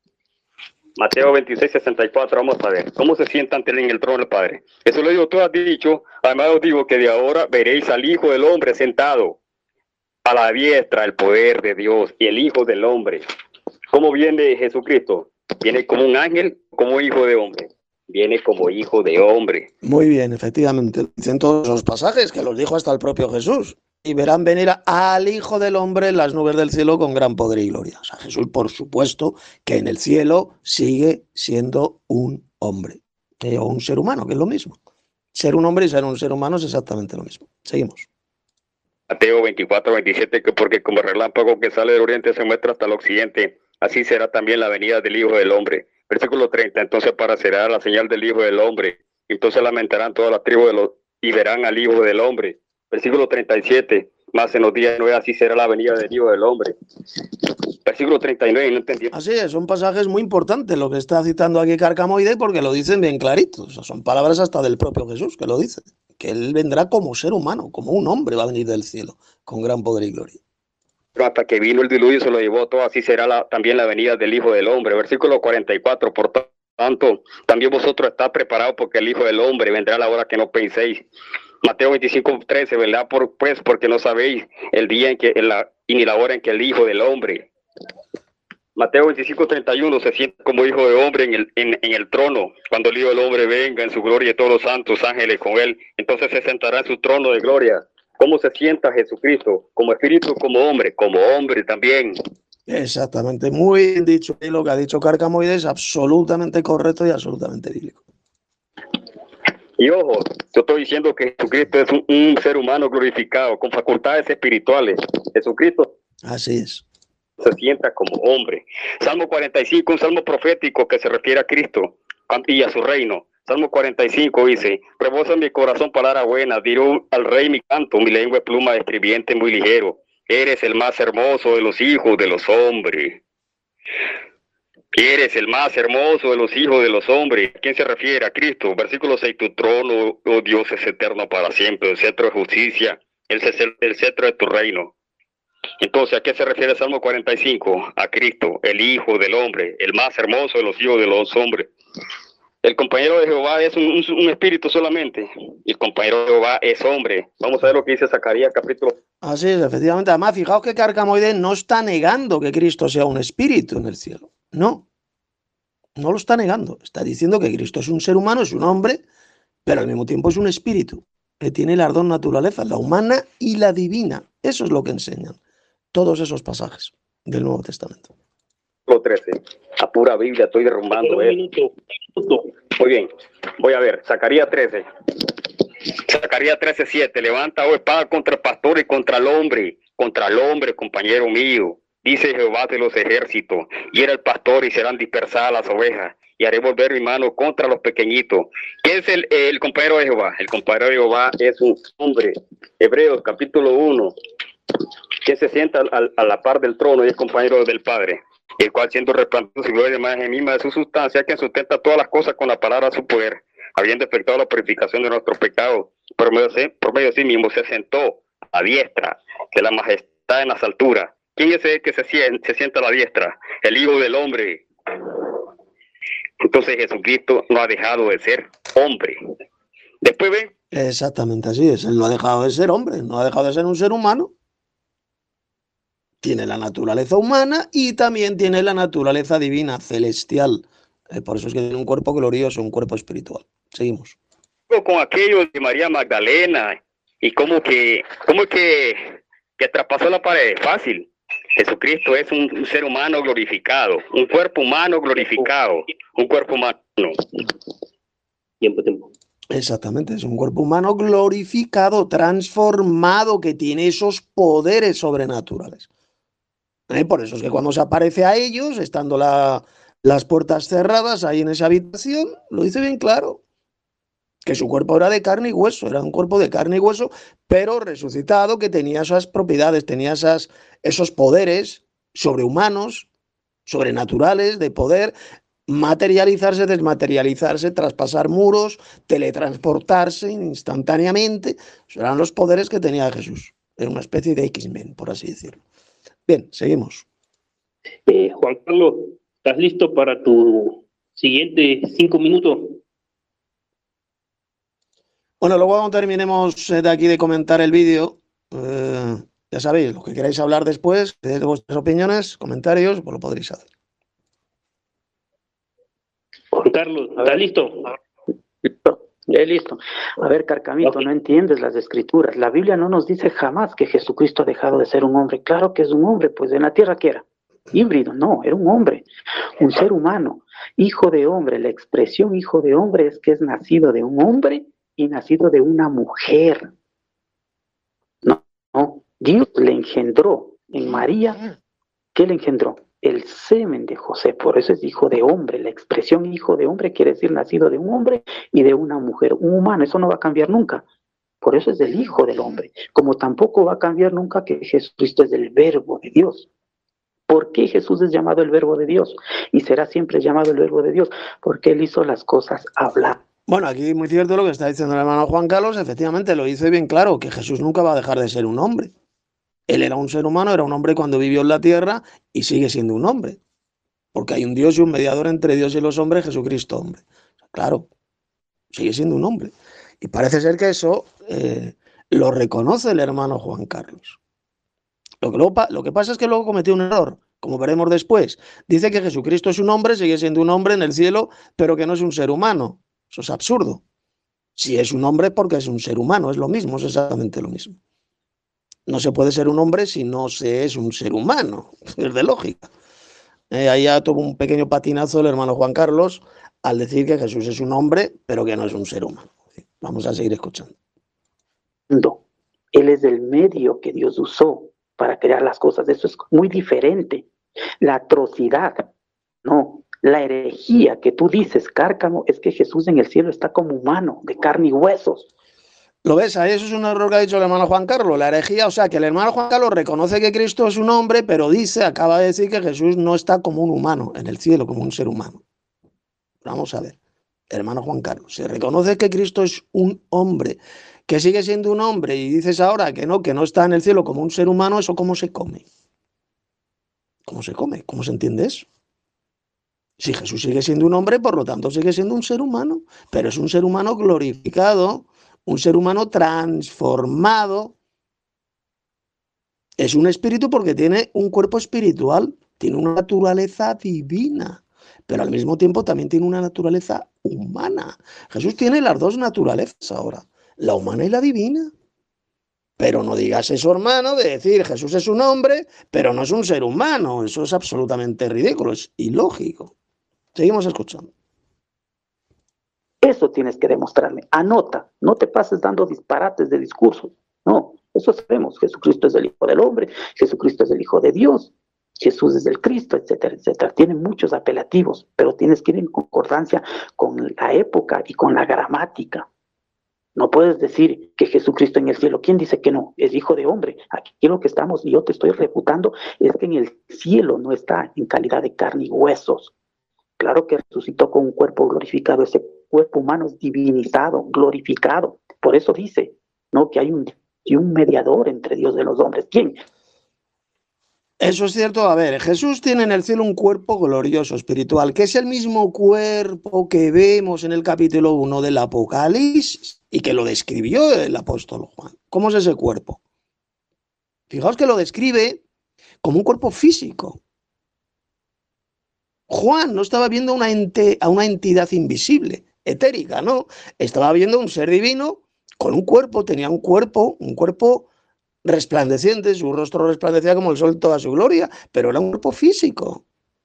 Mateo veintiséis, sesenta y cuatro, vamos a ver. ¿Cómo se sientan ante él en el trono del Padre? Eso lo digo, tú has dicho, además os digo que de ahora veréis al Hijo del Hombre sentado a la diestra del poder de Dios y el Hijo del Hombre. ¿Cómo viene Jesucristo? ¿Viene como un ángel, como hijo de hombre? Viene como hijo de hombre. Muy bien, efectivamente. Dicen todos los pasajes que los dijo hasta el propio Jesús. Y verán venir al Hijo del Hombre en las nubes del cielo con gran poder y gloria. O sea, Jesús, por supuesto, que en el cielo sigue siendo un hombre. Eh, o un ser humano, que es lo mismo. Ser un hombre y ser un ser humano es exactamente lo mismo. Seguimos. Mateo veinticuatro, veintisiete, que porque como relámpago que sale del oriente se muestra hasta el occidente, así será también la venida del Hijo del Hombre. Versículo treinta, entonces aparecerá la señal del Hijo del Hombre. Entonces lamentarán todas las tribus de los, y verán al Hijo del Hombre. Versículo treinta y siete, más en los días nueve, así será la venida del Hijo del Hombre. Versículo treinta y nueve, no entendí. Así es, son pasajes muy importantes lo que está citando aquí Carcamoide porque lo dicen bien clarito. O sea, son palabras hasta del propio Jesús que lo dice. Que él vendrá como ser humano, como un hombre va a venir del cielo, con gran poder y gloria. Pero hasta que vino el diluvio se lo llevó todo, así será la, también la venida del Hijo del Hombre. Versículo cuarenta y cuatro, por tanto, también vosotros estáis preparados porque el Hijo del Hombre vendrá a la hora que no penséis. Mateo veinticinco, trece, ¿verdad? Por, pues porque no sabéis el día en que, en la, y ni la hora en que el Hijo del Hombre. Mateo veinticinco, treinta y uno, se siente como Hijo de Hombre en el, en, en el trono, cuando el Hijo del Hombre venga en su gloria y todos los santos ángeles con él, entonces se sentará en su trono de gloria. ¿Cómo se sienta Jesucristo? Como espíritu, como hombre, como hombre también. Exactamente, muy bien dicho. Y lo que ha dicho Carcamoide es absolutamente correcto y absolutamente bíblico. Y ojo, yo estoy diciendo que Jesucristo es un, un ser humano glorificado, con facultades espirituales. Jesucristo Así es. se sienta como hombre. Salmo cuarenta y cinco, un salmo profético que se refiere a Cristo y a su reino. Salmo cuarenta y cinco dice, rebosa mi corazón palabra buena, diré al rey mi canto, mi lengua es pluma de escribiente muy ligero. Eres el más hermoso de los hijos de los hombres. Eres el más hermoso de los hijos de los hombres. ¿A quién se refiere? A Cristo. Versículo seis, tu trono, oh Dios, es eterno para siempre. El cetro de justicia, el, el cetro de tu reino. Entonces, ¿a qué se refiere el Salmo cuarenta y cinco? A Cristo, el Hijo del Hombre, el más hermoso de los hijos de los hombres. El compañero de Jehová es un, un, un espíritu solamente. Y el compañero de Jehová es hombre. Vamos a ver lo que dice Zacarías capítulo. Así es, efectivamente. Además, fijaos que Carcamoide no está negando que Cristo sea un espíritu en el cielo. No, no lo está negando. Está diciendo que Cristo es un ser humano, es un hombre, pero al mismo tiempo es un espíritu que tiene las dos naturalezas, la humana y la divina. Eso es lo que enseñan todos esos pasajes del Nuevo Testamento. trece. A pura Biblia estoy derrumbando. Eh. Minuto, minuto. Muy bien. Voy a ver. Zacarías trece. Zacarías trece, siete. Levanta, oh espada, contra el pastor y contra el hombre. Contra el hombre, compañero mío. Dice Jehová de los ejércitos. Y era el pastor y serán dispersadas las ovejas. Y haré volver mi mano contra los pequeñitos. ¿Quién es el, el compañero de Jehová? El compañero de Jehová es un hombre. Hebreos capítulo uno. Que se sienta a, a la par del trono y es compañero del Padre, el cual siendo resplandeciente su gloria de imagen misma de su sustancia, que sustenta todas las cosas con la palabra de su poder, habiendo efectuado la purificación de nuestros pecados, por medio de, por medio de sí mismo se sentó a diestra de la majestad en las alturas. ¿Quién es el que se sienta, se sienta a la diestra? El Hijo del Hombre. Entonces Jesucristo no ha dejado de ser hombre. Después ven. Exactamente así es. Él no ha dejado de ser hombre, no ha dejado de ser un ser humano. Tiene la naturaleza humana y también tiene la naturaleza divina, celestial. Eh, por eso es que tiene un cuerpo glorioso, un cuerpo espiritual. Seguimos. Con aquello de María Magdalena y como que, como que, que traspasó la pared. Fácil. Jesucristo es un, un ser humano glorificado, un cuerpo humano glorificado, un cuerpo humano. Tiempo, tiempo. Exactamente, es un cuerpo humano glorificado, transformado, que tiene esos poderes sobrenaturales. ¿Eh? Por eso es que cuando se aparece a ellos, estando la, las puertas cerradas ahí en esa habitación, lo dice bien claro, que su cuerpo era de carne y hueso, era un cuerpo de carne y hueso, pero resucitado, que tenía esas propiedades, tenía esas, esos poderes sobrehumanos, sobrenaturales, de poder materializarse, desmaterializarse, traspasar muros, teletransportarse instantáneamente. Esos eran los poderes que tenía Jesús. Era una especie de X-Men, por así decirlo. Bien, seguimos. Eh, Juan Carlos, ¿estás listo para tu siguiente cinco minutos? Bueno, luego cuando terminemos de aquí de comentar el vídeo, eh, ya sabéis, lo que queráis hablar después, de vuestras opiniones, comentarios, pues lo podréis hacer. Juan Carlos, ¿estás listo? Listo, ya listo. A ver, Carcamito, okay. No entiendes las escrituras. La Biblia no nos dice jamás que Jesucristo ha dejado de ser un hombre. Claro que es un hombre, pues en la tierra que era. Híbrido, no, era un hombre, un ser humano, hijo de hombre. La expresión hijo de hombre es que es nacido de un hombre y nacido de una mujer. No, no, Dios le engendró en María. ¿Qué le engendró? El semen de José, por eso es hijo de hombre. La expresión hijo de hombre quiere decir nacido de un hombre y de una mujer, un humano. Eso no va a cambiar nunca. Por eso es del hijo del hombre. Como tampoco va a cambiar nunca que Jesucristo es del verbo de Dios. ¿Por qué Jesús es llamado el verbo de Dios? Y será siempre llamado el verbo de Dios, porque él hizo las cosas hablar. Bueno, aquí muy cierto lo que está diciendo el hermano Juan Carlos. Efectivamente lo dice bien claro, que Jesús nunca va a dejar de ser un hombre. Él era un ser humano, era un hombre cuando vivió en la tierra y sigue siendo un hombre. Porque hay un Dios y un mediador entre Dios y los hombres, Jesucristo hombre. Claro, sigue siendo un hombre. Y parece ser que eso eh, lo reconoce el hermano Juan Carlos. Lo que, luego, lo que pasa es que luego cometió un error, como veremos después. Dice que Jesucristo es un hombre, sigue siendo un hombre en el cielo, pero que no es un ser humano. Eso es absurdo. Si es un hombre, porque es un ser humano, es lo mismo, es exactamente lo mismo. No se puede ser un hombre si no se es un ser humano, es de lógica. Eh, ahí ya tuvo un pequeño patinazo el hermano Juan Carlos al decir que Jesús es un hombre, pero que no es un ser humano. Vamos a seguir escuchando. No, él es el medio que Dios usó para crear las cosas. Eso es muy diferente. La atrocidad, no, la herejía que tú dices, Cárcamo, es que Jesús en el cielo está como humano, de carne y huesos. ¿Lo ves? Ahí eso es un error que ha dicho el hermano Juan Carlos, la herejía. O sea, que el hermano Juan Carlos reconoce que Cristo es un hombre, pero dice, acaba de decir que Jesús no está como un humano en el cielo, como un ser humano. Vamos a ver, hermano Juan Carlos, se reconoce que Cristo es un hombre, que sigue siendo un hombre, y dices ahora que no, que no está en el cielo como un ser humano. ¿Eso cómo se come? ¿Cómo se come? ¿Cómo se entiende eso? Si Jesús sigue siendo un hombre, por lo tanto sigue siendo un ser humano, pero es un ser humano glorificado, un ser humano transformado. Es un espíritu porque tiene un cuerpo espiritual, tiene una naturaleza divina, pero al mismo tiempo también tiene una naturaleza humana. Jesús tiene las dos naturalezas ahora, la humana y la divina. Pero no digas eso, hermano, de decir Jesús es un hombre, pero no es un ser humano. Eso es absolutamente ridículo, es ilógico. Seguimos escuchando. Eso tienes que demostrarme. Anota, no te pases dando disparates de discursos. No, eso sabemos. Jesucristo es el Hijo del Hombre, Jesucristo es el Hijo de Dios, Jesús es el Cristo, etcétera, etcétera. Tienen muchos apelativos, pero tienes que ir en concordancia con la época y con la gramática. No puedes decir que Jesucristo en el cielo, ¿quién dice que no? Es Hijo de Hombre. Aquí lo que estamos, y yo te estoy refutando, es que en el cielo no está en calidad de carne y huesos. Claro que resucitó con un cuerpo glorificado. Ese cuerpo humano es divinizado, glorificado. Por eso dice, ¿no?, que hay un, y un mediador entre Dios y los hombres. ¿Quién? Eso es cierto. A ver, Jesús tiene en el cielo un cuerpo glorioso, espiritual, que es el mismo cuerpo que vemos en el capítulo uno del Apocalipsis y que lo describió el apóstol Juan. ¿Cómo es ese cuerpo? Fijaos que lo describe como un cuerpo físico. Juan no estaba viendo una ente, a una entidad invisible, etérica, no. Estaba viendo un ser divino con un cuerpo, tenía un cuerpo, un cuerpo resplandeciente, su rostro resplandecía como el sol en toda su gloria, pero era un cuerpo físico.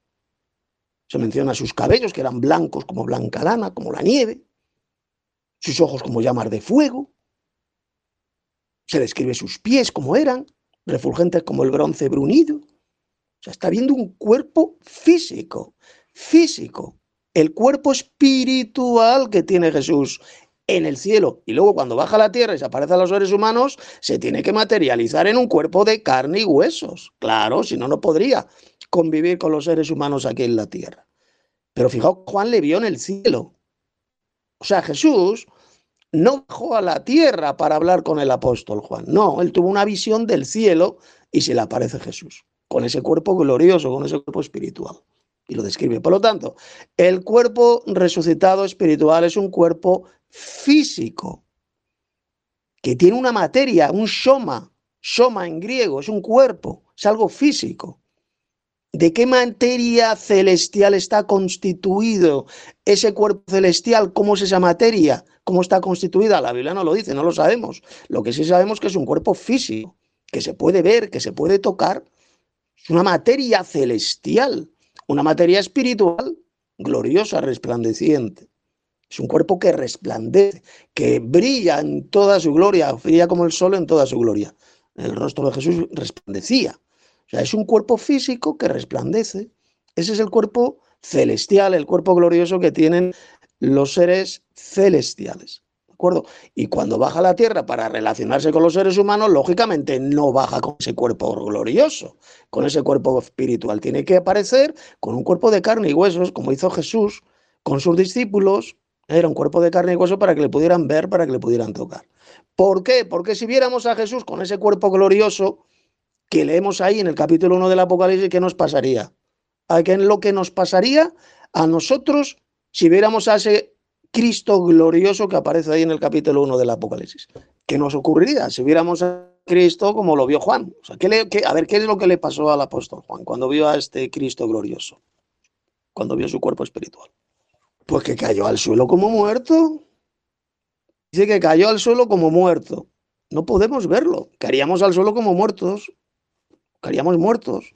Se menciona sus cabellos, que eran blancos como blanca lana, como la nieve, sus ojos como llamas de fuego. Se describe sus pies como eran, refulgentes como el bronce brunido. O sea, está viendo un cuerpo físico, físico, el cuerpo espiritual que tiene Jesús en el cielo. Y luego cuando baja a la tierra y se aparece a los seres humanos, se tiene que materializar en un cuerpo de carne y huesos. Claro, si no, no podría convivir con los seres humanos aquí en la tierra. Pero fijaos, Juan le vio en el cielo. O sea, Jesús no bajó a la tierra para hablar con el apóstol Juan. No, él tuvo una visión del cielo y se le aparece Jesús, con ese cuerpo glorioso, con ese cuerpo espiritual. Y lo describe. Por lo tanto, el cuerpo resucitado espiritual es un cuerpo físico, que tiene una materia, un soma. Soma en griego es un cuerpo, es algo físico. ¿De qué materia celestial está constituido ese cuerpo celestial? ¿Cómo es esa materia? ¿Cómo está constituida? La Biblia no lo dice, no lo sabemos. Lo que sí sabemos es que es un cuerpo físico, que se puede ver, que se puede tocar. Es una materia celestial, una materia espiritual, gloriosa, resplandeciente. Es un cuerpo que resplandece, que brilla en toda su gloria, brilla como el sol en toda su gloria. El rostro de Jesús resplandecía. O sea, es un cuerpo físico que resplandece. Ese es el cuerpo celestial, el cuerpo glorioso que tienen los seres celestiales. ¿De acuerdo? Y cuando baja a la tierra para relacionarse con los seres humanos, lógicamente no baja con ese cuerpo glorioso, con ese cuerpo espiritual. Tiene que aparecer con un cuerpo de carne y huesos, como hizo Jesús con sus discípulos. Era un cuerpo de carne y hueso para que le pudieran ver, para que le pudieran tocar. ¿Por qué? Porque si viéramos a Jesús con ese cuerpo glorioso que leemos ahí en el capítulo uno del Apocalipsis, ¿qué nos pasaría? ¿A qué lo que nos pasaría a nosotros si viéramos a ese Cristo glorioso que aparece ahí en el capítulo uno del Apocalipsis? ¿Qué nos ocurriría si viéramos a Cristo como lo vio Juan? O sea, ¿qué le, qué, a ver, ¿qué es lo que le pasó al apóstol Juan cuando vio a este Cristo glorioso? Cuando vio su cuerpo espiritual. Pues que cayó al suelo como muerto. Dice que cayó al suelo como muerto. No podemos verlo. Caeríamos al suelo como muertos. Caeríamos muertos.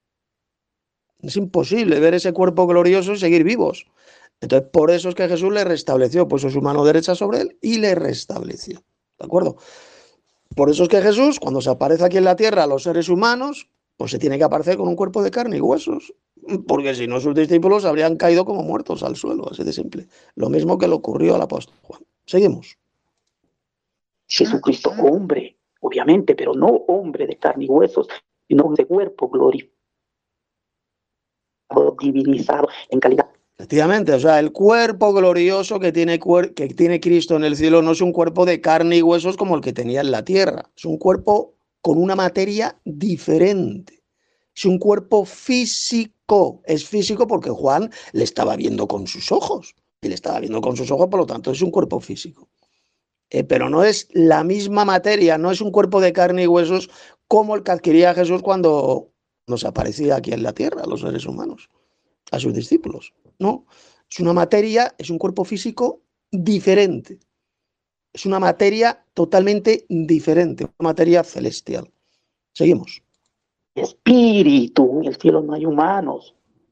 Es imposible ver ese cuerpo glorioso y seguir vivos. Entonces, por eso es que Jesús le restableció, puso su mano derecha sobre él y le restableció. ¿De acuerdo? Por eso es que Jesús, cuando se aparece aquí en la tierra a los seres humanos, pues se tiene que aparecer con un cuerpo de carne y huesos. Porque si no, sus discípulos habrían caído como muertos al suelo, así de simple. Lo mismo que le ocurrió al apóstol Juan. Seguimos. Jesucristo, hombre, obviamente, pero no hombre de carne y huesos, sino de cuerpo glorificado, divinizado en calidad. Efectivamente, o sea, el cuerpo glorioso que tiene, que tiene Cristo en el cielo no es un cuerpo de carne y huesos como el que tenía en la tierra. Es un cuerpo con una materia diferente. Es un cuerpo físico. físico, es físico porque Juan le estaba viendo con sus ojos, y le estaba viendo con sus ojos, por lo tanto es un cuerpo físico. Eh, pero no es la misma materia, no es un cuerpo de carne y huesos como el que adquiría Jesús cuando nos aparecía aquí en la tierra, a los seres humanos, a sus discípulos. No, es una materia, es un cuerpo físico diferente. Es una materia totalmente diferente, una materia celestial. Seguimos. Espíritu, en el cielo no hay humanos.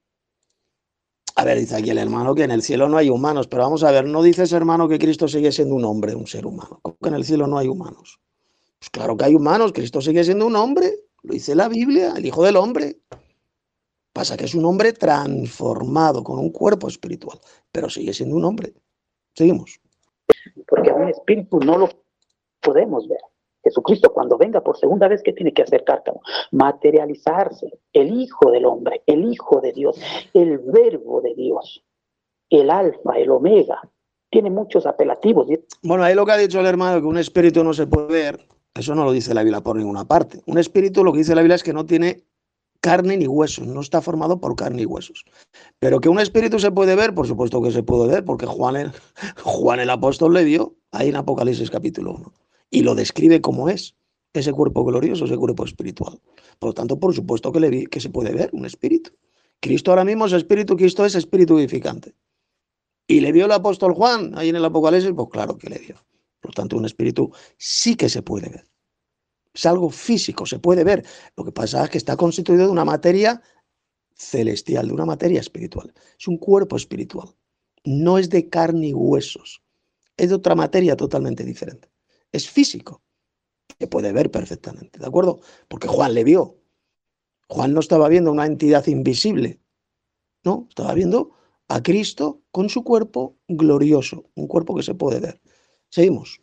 A ver, dice aquí el hermano que en el cielo no hay humanos, pero vamos a ver, no dices, hermano, que Cristo sigue siendo un hombre, un ser humano. ¿Cómo que en el cielo no hay humanos? Pues claro que hay humanos, Cristo sigue siendo un hombre, lo dice la Biblia, el Hijo del Hombre. Pasa que es un hombre transformado, con un cuerpo espiritual, pero sigue siendo un hombre. Seguimos. Porque a un espíritu no lo podemos ver. Jesucristo, cuando venga por segunda vez, ¿qué tiene que hacer, Cárcamo? Materializarse, el Hijo del Hombre, el Hijo de Dios, el Verbo de Dios, el Alfa, el Omega. Tiene muchos apelativos. Bueno, ahí lo que ha dicho el hermano, que un espíritu no se puede ver, eso no lo dice la Biblia por ninguna parte. Un espíritu, lo que dice la Biblia es que no tiene carne ni huesos, no está formado por carne y huesos. Pero que un espíritu se puede ver, por supuesto que se puede ver, porque Juan el, Juan el apóstol le vio ahí en Apocalipsis capítulo uno. Y lo describe como es ese cuerpo glorioso, ese cuerpo espiritual. Por lo tanto, por supuesto que, le vi, que se puede ver un espíritu. Cristo ahora mismo es espíritu, Cristo es espíritu vivificante. ¿Y le vio el apóstol Juan ahí en el Apocalipsis? Pues claro que le vio. Por lo tanto, un espíritu sí que se puede ver. Es algo físico, se puede ver. Lo que pasa es que está constituido de una materia celestial, de una materia espiritual. Es un cuerpo espiritual. No es de carne y huesos. Es de otra materia totalmente diferente. Es físico. Se puede ver perfectamente, ¿de acuerdo? Porque Juan le vio. Juan no estaba viendo una entidad invisible. No, estaba viendo a Cristo con su cuerpo glorioso. Un cuerpo que se puede ver. Seguimos.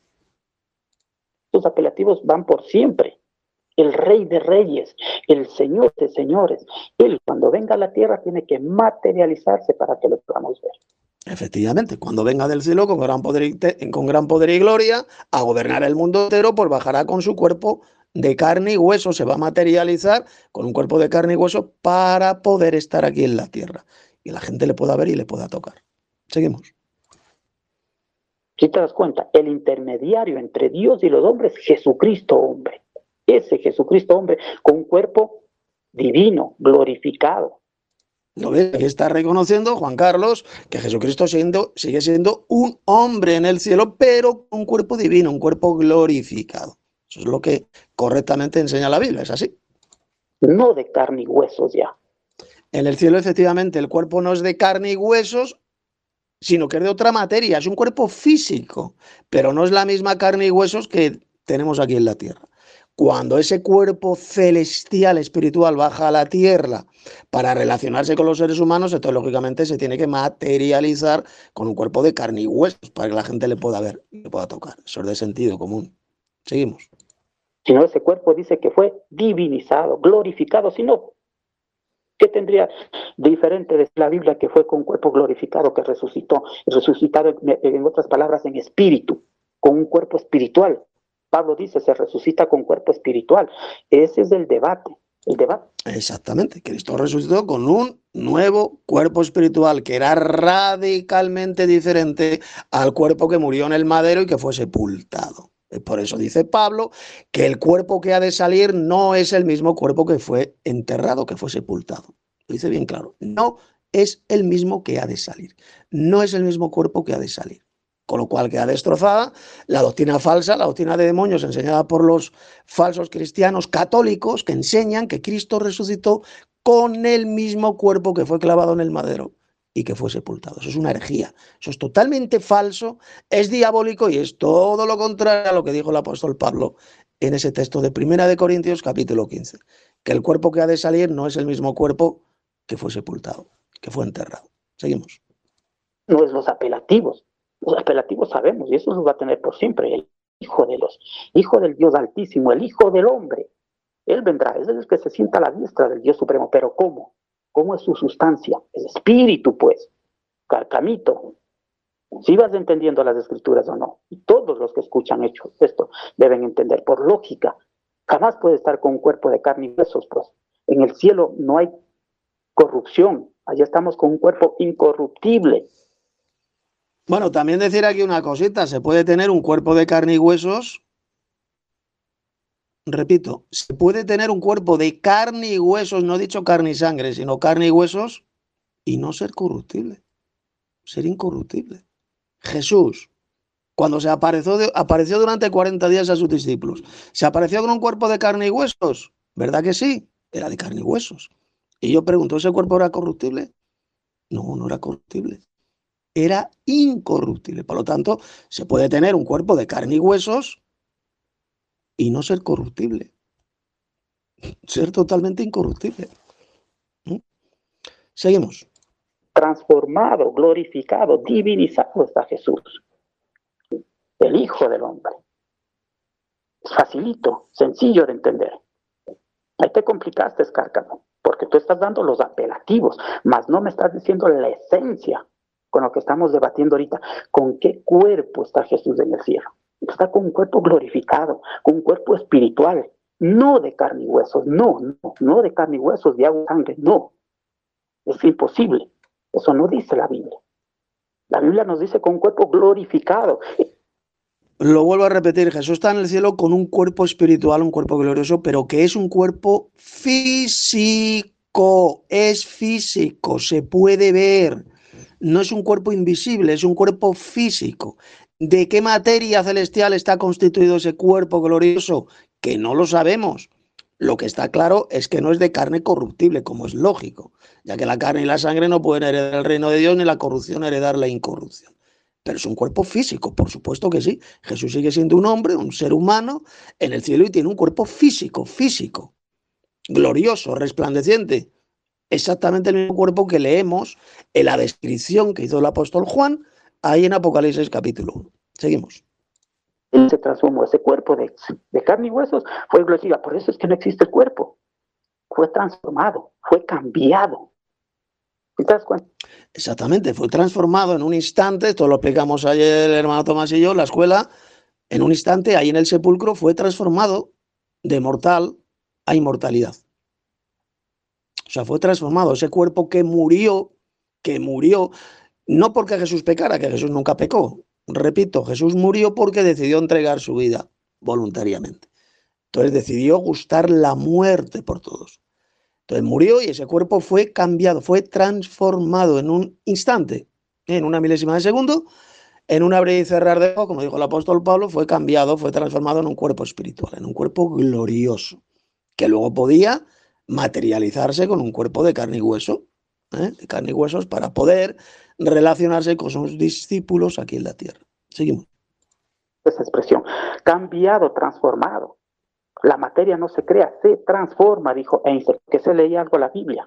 Los apelativos van por siempre. El Rey de Reyes, el Señor de Señores. Él, cuando venga a la tierra, tiene que materializarse para que lo podamos ver. Efectivamente, cuando venga del cielo con gran poder y, con gran poder y gloria a gobernar el mundo entero, pues bajará con su cuerpo de carne y hueso, se va a materializar con un cuerpo de carne y hueso para poder estar aquí en la tierra. Y la gente le pueda ver y le pueda tocar. Seguimos. Si te das cuenta, el intermediario entre Dios y los hombres, Jesucristo hombre. Ese Jesucristo hombre con un cuerpo divino, glorificado. ¿Lo ves? Aquí está reconociendo Juan Carlos que Jesucristo siendo, sigue siendo un hombre en el cielo, pero con un cuerpo divino, un cuerpo glorificado. Eso es lo que correctamente enseña la Biblia, ¿es así? No de carne y huesos ya. En el cielo, efectivamente, el cuerpo no es de carne y huesos, sino que es de otra materia, es un cuerpo físico, pero no es la misma carne y huesos que tenemos aquí en la tierra. Cuando ese cuerpo celestial, espiritual, baja a la tierra para relacionarse con los seres humanos, entonces lógicamente se tiene que materializar con un cuerpo de carne y huesos para que la gente le pueda ver, le pueda tocar. Eso es de sentido común. Seguimos. Si no, ese cuerpo dice que fue divinizado, glorificado. Si no, ¿qué tendría diferente de la Biblia que fue con un cuerpo glorificado, que resucitó? Resucitado, en otras palabras, en espíritu, con un cuerpo espiritual. Pablo dice, se resucita con cuerpo espiritual. Ese es el debate, el debate. Exactamente, Cristo resucitó con un nuevo cuerpo espiritual que era radicalmente diferente al cuerpo que murió en el madero y que fue sepultado. Por eso dice Pablo que el cuerpo que ha de salir no es el mismo cuerpo que fue enterrado, que fue sepultado. Lo dice bien claro, no es el mismo que ha de salir, no es el mismo cuerpo que ha de salir. Con lo cual queda destrozada la doctrina falsa, la doctrina de demonios enseñada por los falsos cristianos católicos que enseñan que Cristo resucitó con el mismo cuerpo que fue clavado en el madero y que fue sepultado. Eso es una herejía, eso es totalmente falso, es diabólico y es todo lo contrario a lo que dijo el apóstol Pablo en ese texto de Primera de Corintios capítulo quince, que el cuerpo que ha de salir no es el mismo cuerpo que fue sepultado, que fue enterrado. Seguimos. No es los apelativos. Los apelativos sabemos, y eso los va a tener por siempre, el Hijo de los, Hijo del Dios Altísimo, el Hijo del Hombre. Él vendrá, es el que se sienta a la diestra del Dios Supremo, pero ¿cómo? ¿Cómo es su sustancia? El espíritu, pues, Carcamito. Si vas entendiendo las escrituras o no, y todos los que escuchan hecho esto deben entender, por lógica, jamás puede estar con un cuerpo de carne y huesos, pues. En el cielo no hay corrupción. Allá estamos con un cuerpo incorruptible. Bueno, también decir aquí una cosita, se puede tener un cuerpo de carne y huesos, repito, se puede tener un cuerpo de carne y huesos, no he dicho carne y sangre, sino carne y huesos, y no ser corruptible, ser incorruptible. Jesús, cuando se apareció, de, apareció durante cuarenta días a sus discípulos, ¿se apareció con un cuerpo de carne y huesos? ¿Verdad que sí? Era de carne y huesos. Y yo pregunto, ¿ese cuerpo era corruptible? No, no era corruptible. Era incorruptible. Por lo tanto, se puede tener un cuerpo de carne y huesos y no ser corruptible. Ser totalmente incorruptible. ¿Mm? Seguimos. Transformado, glorificado, divinizado está Jesús, el Hijo del Hombre. Facilito, sencillo de entender. Ahí te complicaste, Cárcamo, porque tú estás dando los apelativos, mas no me estás diciendo la esencia con lo que estamos debatiendo ahorita. ¿Con qué cuerpo está Jesús en el cielo? Está con un cuerpo glorificado, con un cuerpo espiritual, no de carne y huesos, no, no, no de carne y huesos, de agua y sangre, no. Es imposible. Eso no dice la Biblia. La Biblia nos dice con un cuerpo glorificado. Lo vuelvo a repetir, Jesús está en el cielo con un cuerpo espiritual, un cuerpo glorioso, pero que es un cuerpo físico, es físico, se puede ver. No es un cuerpo invisible, es un cuerpo físico. ¿De qué materia celestial está constituido ese cuerpo glorioso? Que no lo sabemos. Lo que está claro es que no es de carne corruptible, como es lógico, ya que la carne y la sangre no pueden heredar el reino de Dios, ni la corrupción heredar la incorrupción. Pero es un cuerpo físico, por supuesto que sí. Jesús sigue siendo un hombre, un ser humano en el cielo y tiene un cuerpo físico, físico, glorioso, resplandeciente. Exactamente el mismo cuerpo que leemos en la descripción que hizo el apóstol Juan ahí en Apocalipsis capítulo uno. Seguimos. Él se transformó, ese cuerpo de, de carne y huesos fue glorificado. Por eso es que no existe el cuerpo. Fue transformado, fue cambiado. ¿Te das cuenta? Exactamente, fue transformado en un instante, esto lo explicamos ayer el hermano Tomás y yo, en la escuela, en un instante ahí en el sepulcro fue transformado de mortal a inmortalidad. O sea, fue transformado ese cuerpo que murió, que murió, no porque Jesús pecara, que Jesús nunca pecó. Repito, Jesús murió porque decidió entregar su vida voluntariamente. Entonces decidió gustar la muerte por todos. Entonces murió y ese cuerpo fue cambiado, fue transformado en un instante, en una milésima de segundo, en un abrir y cerrar de ojos, como dijo el apóstol Pablo, fue cambiado, fue transformado en un cuerpo espiritual, en un cuerpo glorioso, que luego podía materializarse con un cuerpo de carne y hueso, ¿eh? de carne y huesos, para poder relacionarse con sus discípulos aquí en la tierra. Seguimos. Esa expresión, cambiado, transformado. La materia no se crea, se transforma, dijo Einstein, que se leía algo la Biblia.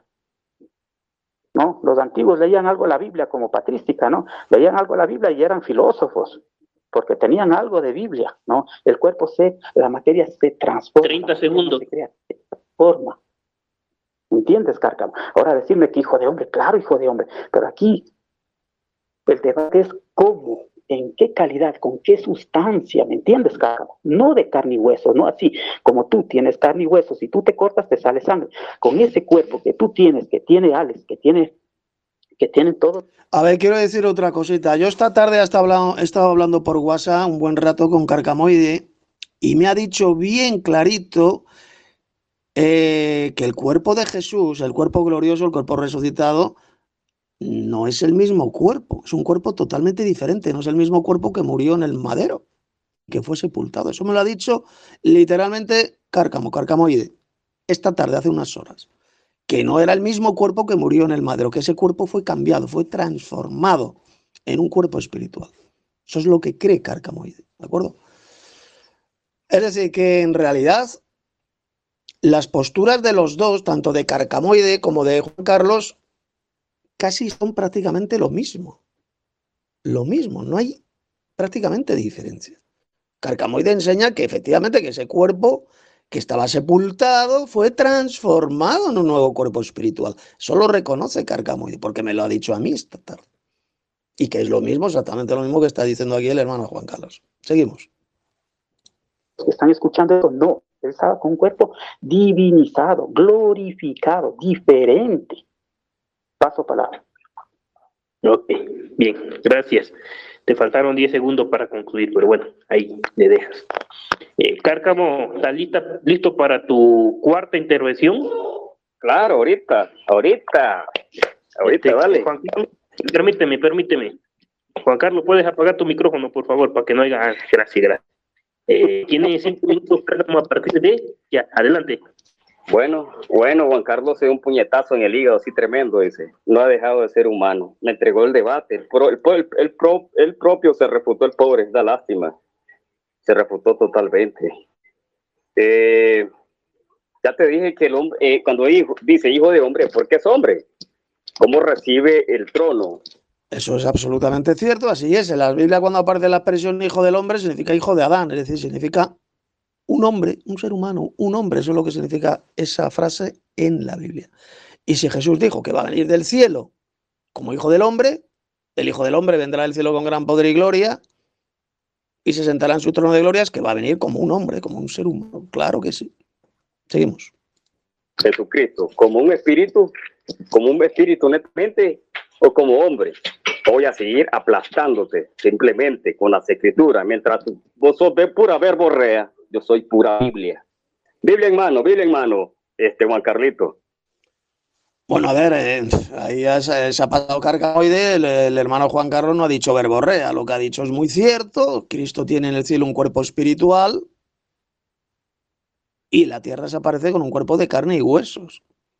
¿No? Los antiguos leían algo la Biblia como patrística, ¿no? Leían algo la Biblia y eran filósofos, porque tenían algo de Biblia, ¿no? El cuerpo se, la materia se transforma. treinta segundos. Se crea, se transforma. ¿Entiendes, Cárcamo? Ahora decirme que hijo de hombre, claro, hijo de hombre, pero aquí el debate es cómo, en qué calidad, con qué sustancia, ¿me entiendes, Cárcamo? No de carne y hueso, no así, como tú tienes carne y hueso, si tú te cortas te sale sangre. Con ese cuerpo que tú tienes, que tiene ales, que tiene, que tiene todo. A ver, quiero decir otra cosita. Yo esta tarde he estado hablando, he estado hablando por WhatsApp un buen rato con Carcamoide y me ha dicho bien clarito eh, que el cuerpo de Jesús, el cuerpo glorioso, el cuerpo resucitado, no es el mismo cuerpo, es un cuerpo totalmente diferente, no es el mismo cuerpo que murió en el madero, que fue sepultado. Eso me lo ha dicho literalmente Cárcamo, Carcamoide, esta tarde, hace unas horas, que no era el mismo cuerpo que murió en el madero, que ese cuerpo fue cambiado, fue transformado en un cuerpo espiritual. Eso es lo que cree Carcamoide, ¿de acuerdo? Es decir, que en realidad las posturas de los dos, tanto de Carcamoide como de Juan Carlos, casi son prácticamente lo mismo. Lo mismo, no hay prácticamente diferencia. Carcamoide enseña que efectivamente que ese cuerpo que estaba sepultado fue transformado en un nuevo cuerpo espiritual. Eso lo reconoce Carcamoide, porque me lo ha dicho a mí esta tarde. Y que es lo mismo, exactamente lo mismo que está diciendo aquí el hermano Juan Carlos. Seguimos. Los que están escuchando esto, no. Él estaba con un cuerpo divinizado, glorificado, diferente. Paso palabra. Ok, bien, gracias. Te faltaron diez segundos para concluir, pero bueno, ahí le dejas. Eh, Cárcamo, ¿estás lista, listo para tu cuarta intervención? Claro, ahorita, ahorita, ahorita, Este, dale. Juan Carlos, permíteme, permíteme. Juan Carlos, ¿puedes apagar tu micrófono, por favor, para que no haya... Gracias, gracias. Eh, Tiene cinco minutos, Cárcamo, a partir de... Ya, adelante. Bueno, bueno, Juan Carlos se dio un puñetazo en el hígado, así tremendo, dice. No ha dejado de ser humano. Me entregó el debate. El, pro, el, el, el, pro, el propio se refutó, el pobre, da lástima. Se refutó totalmente. Eh, ya te dije que el hombre, eh, cuando hijo, dice hijo de hombre, ¿por qué es hombre? ¿Cómo recibe el trono? Eso es absolutamente cierto, así es. En la Biblia, cuando aparece la expresión hijo del hombre, significa hijo de Adán, es decir, significa un hombre, un ser humano, un hombre. Eso es lo que significa esa frase en la Biblia. Y si Jesús dijo que va a venir del cielo como hijo del hombre, el hijo del hombre vendrá del cielo con gran poder y gloria y se sentará en su trono de gloria, es que va a venir como un hombre, como un ser humano. Claro que sí. Seguimos. Jesucristo, como un espíritu, como un espíritu netamente o como hombre. Voy a seguir aplastándote simplemente con las escrituras, mientras tú, vos sos de pura verborrea, yo soy pura Biblia. Biblia en mano, Biblia en mano, este Juan Carlito. Bueno, a ver, eh, ahí ya se, se ha pasado Carcamoide, el, el hermano Juan Carlos no ha dicho verborrea, lo que ha dicho es muy cierto, Cristo tiene en el cielo un cuerpo espiritual y la tierra se aparece con un cuerpo de carne y huesos.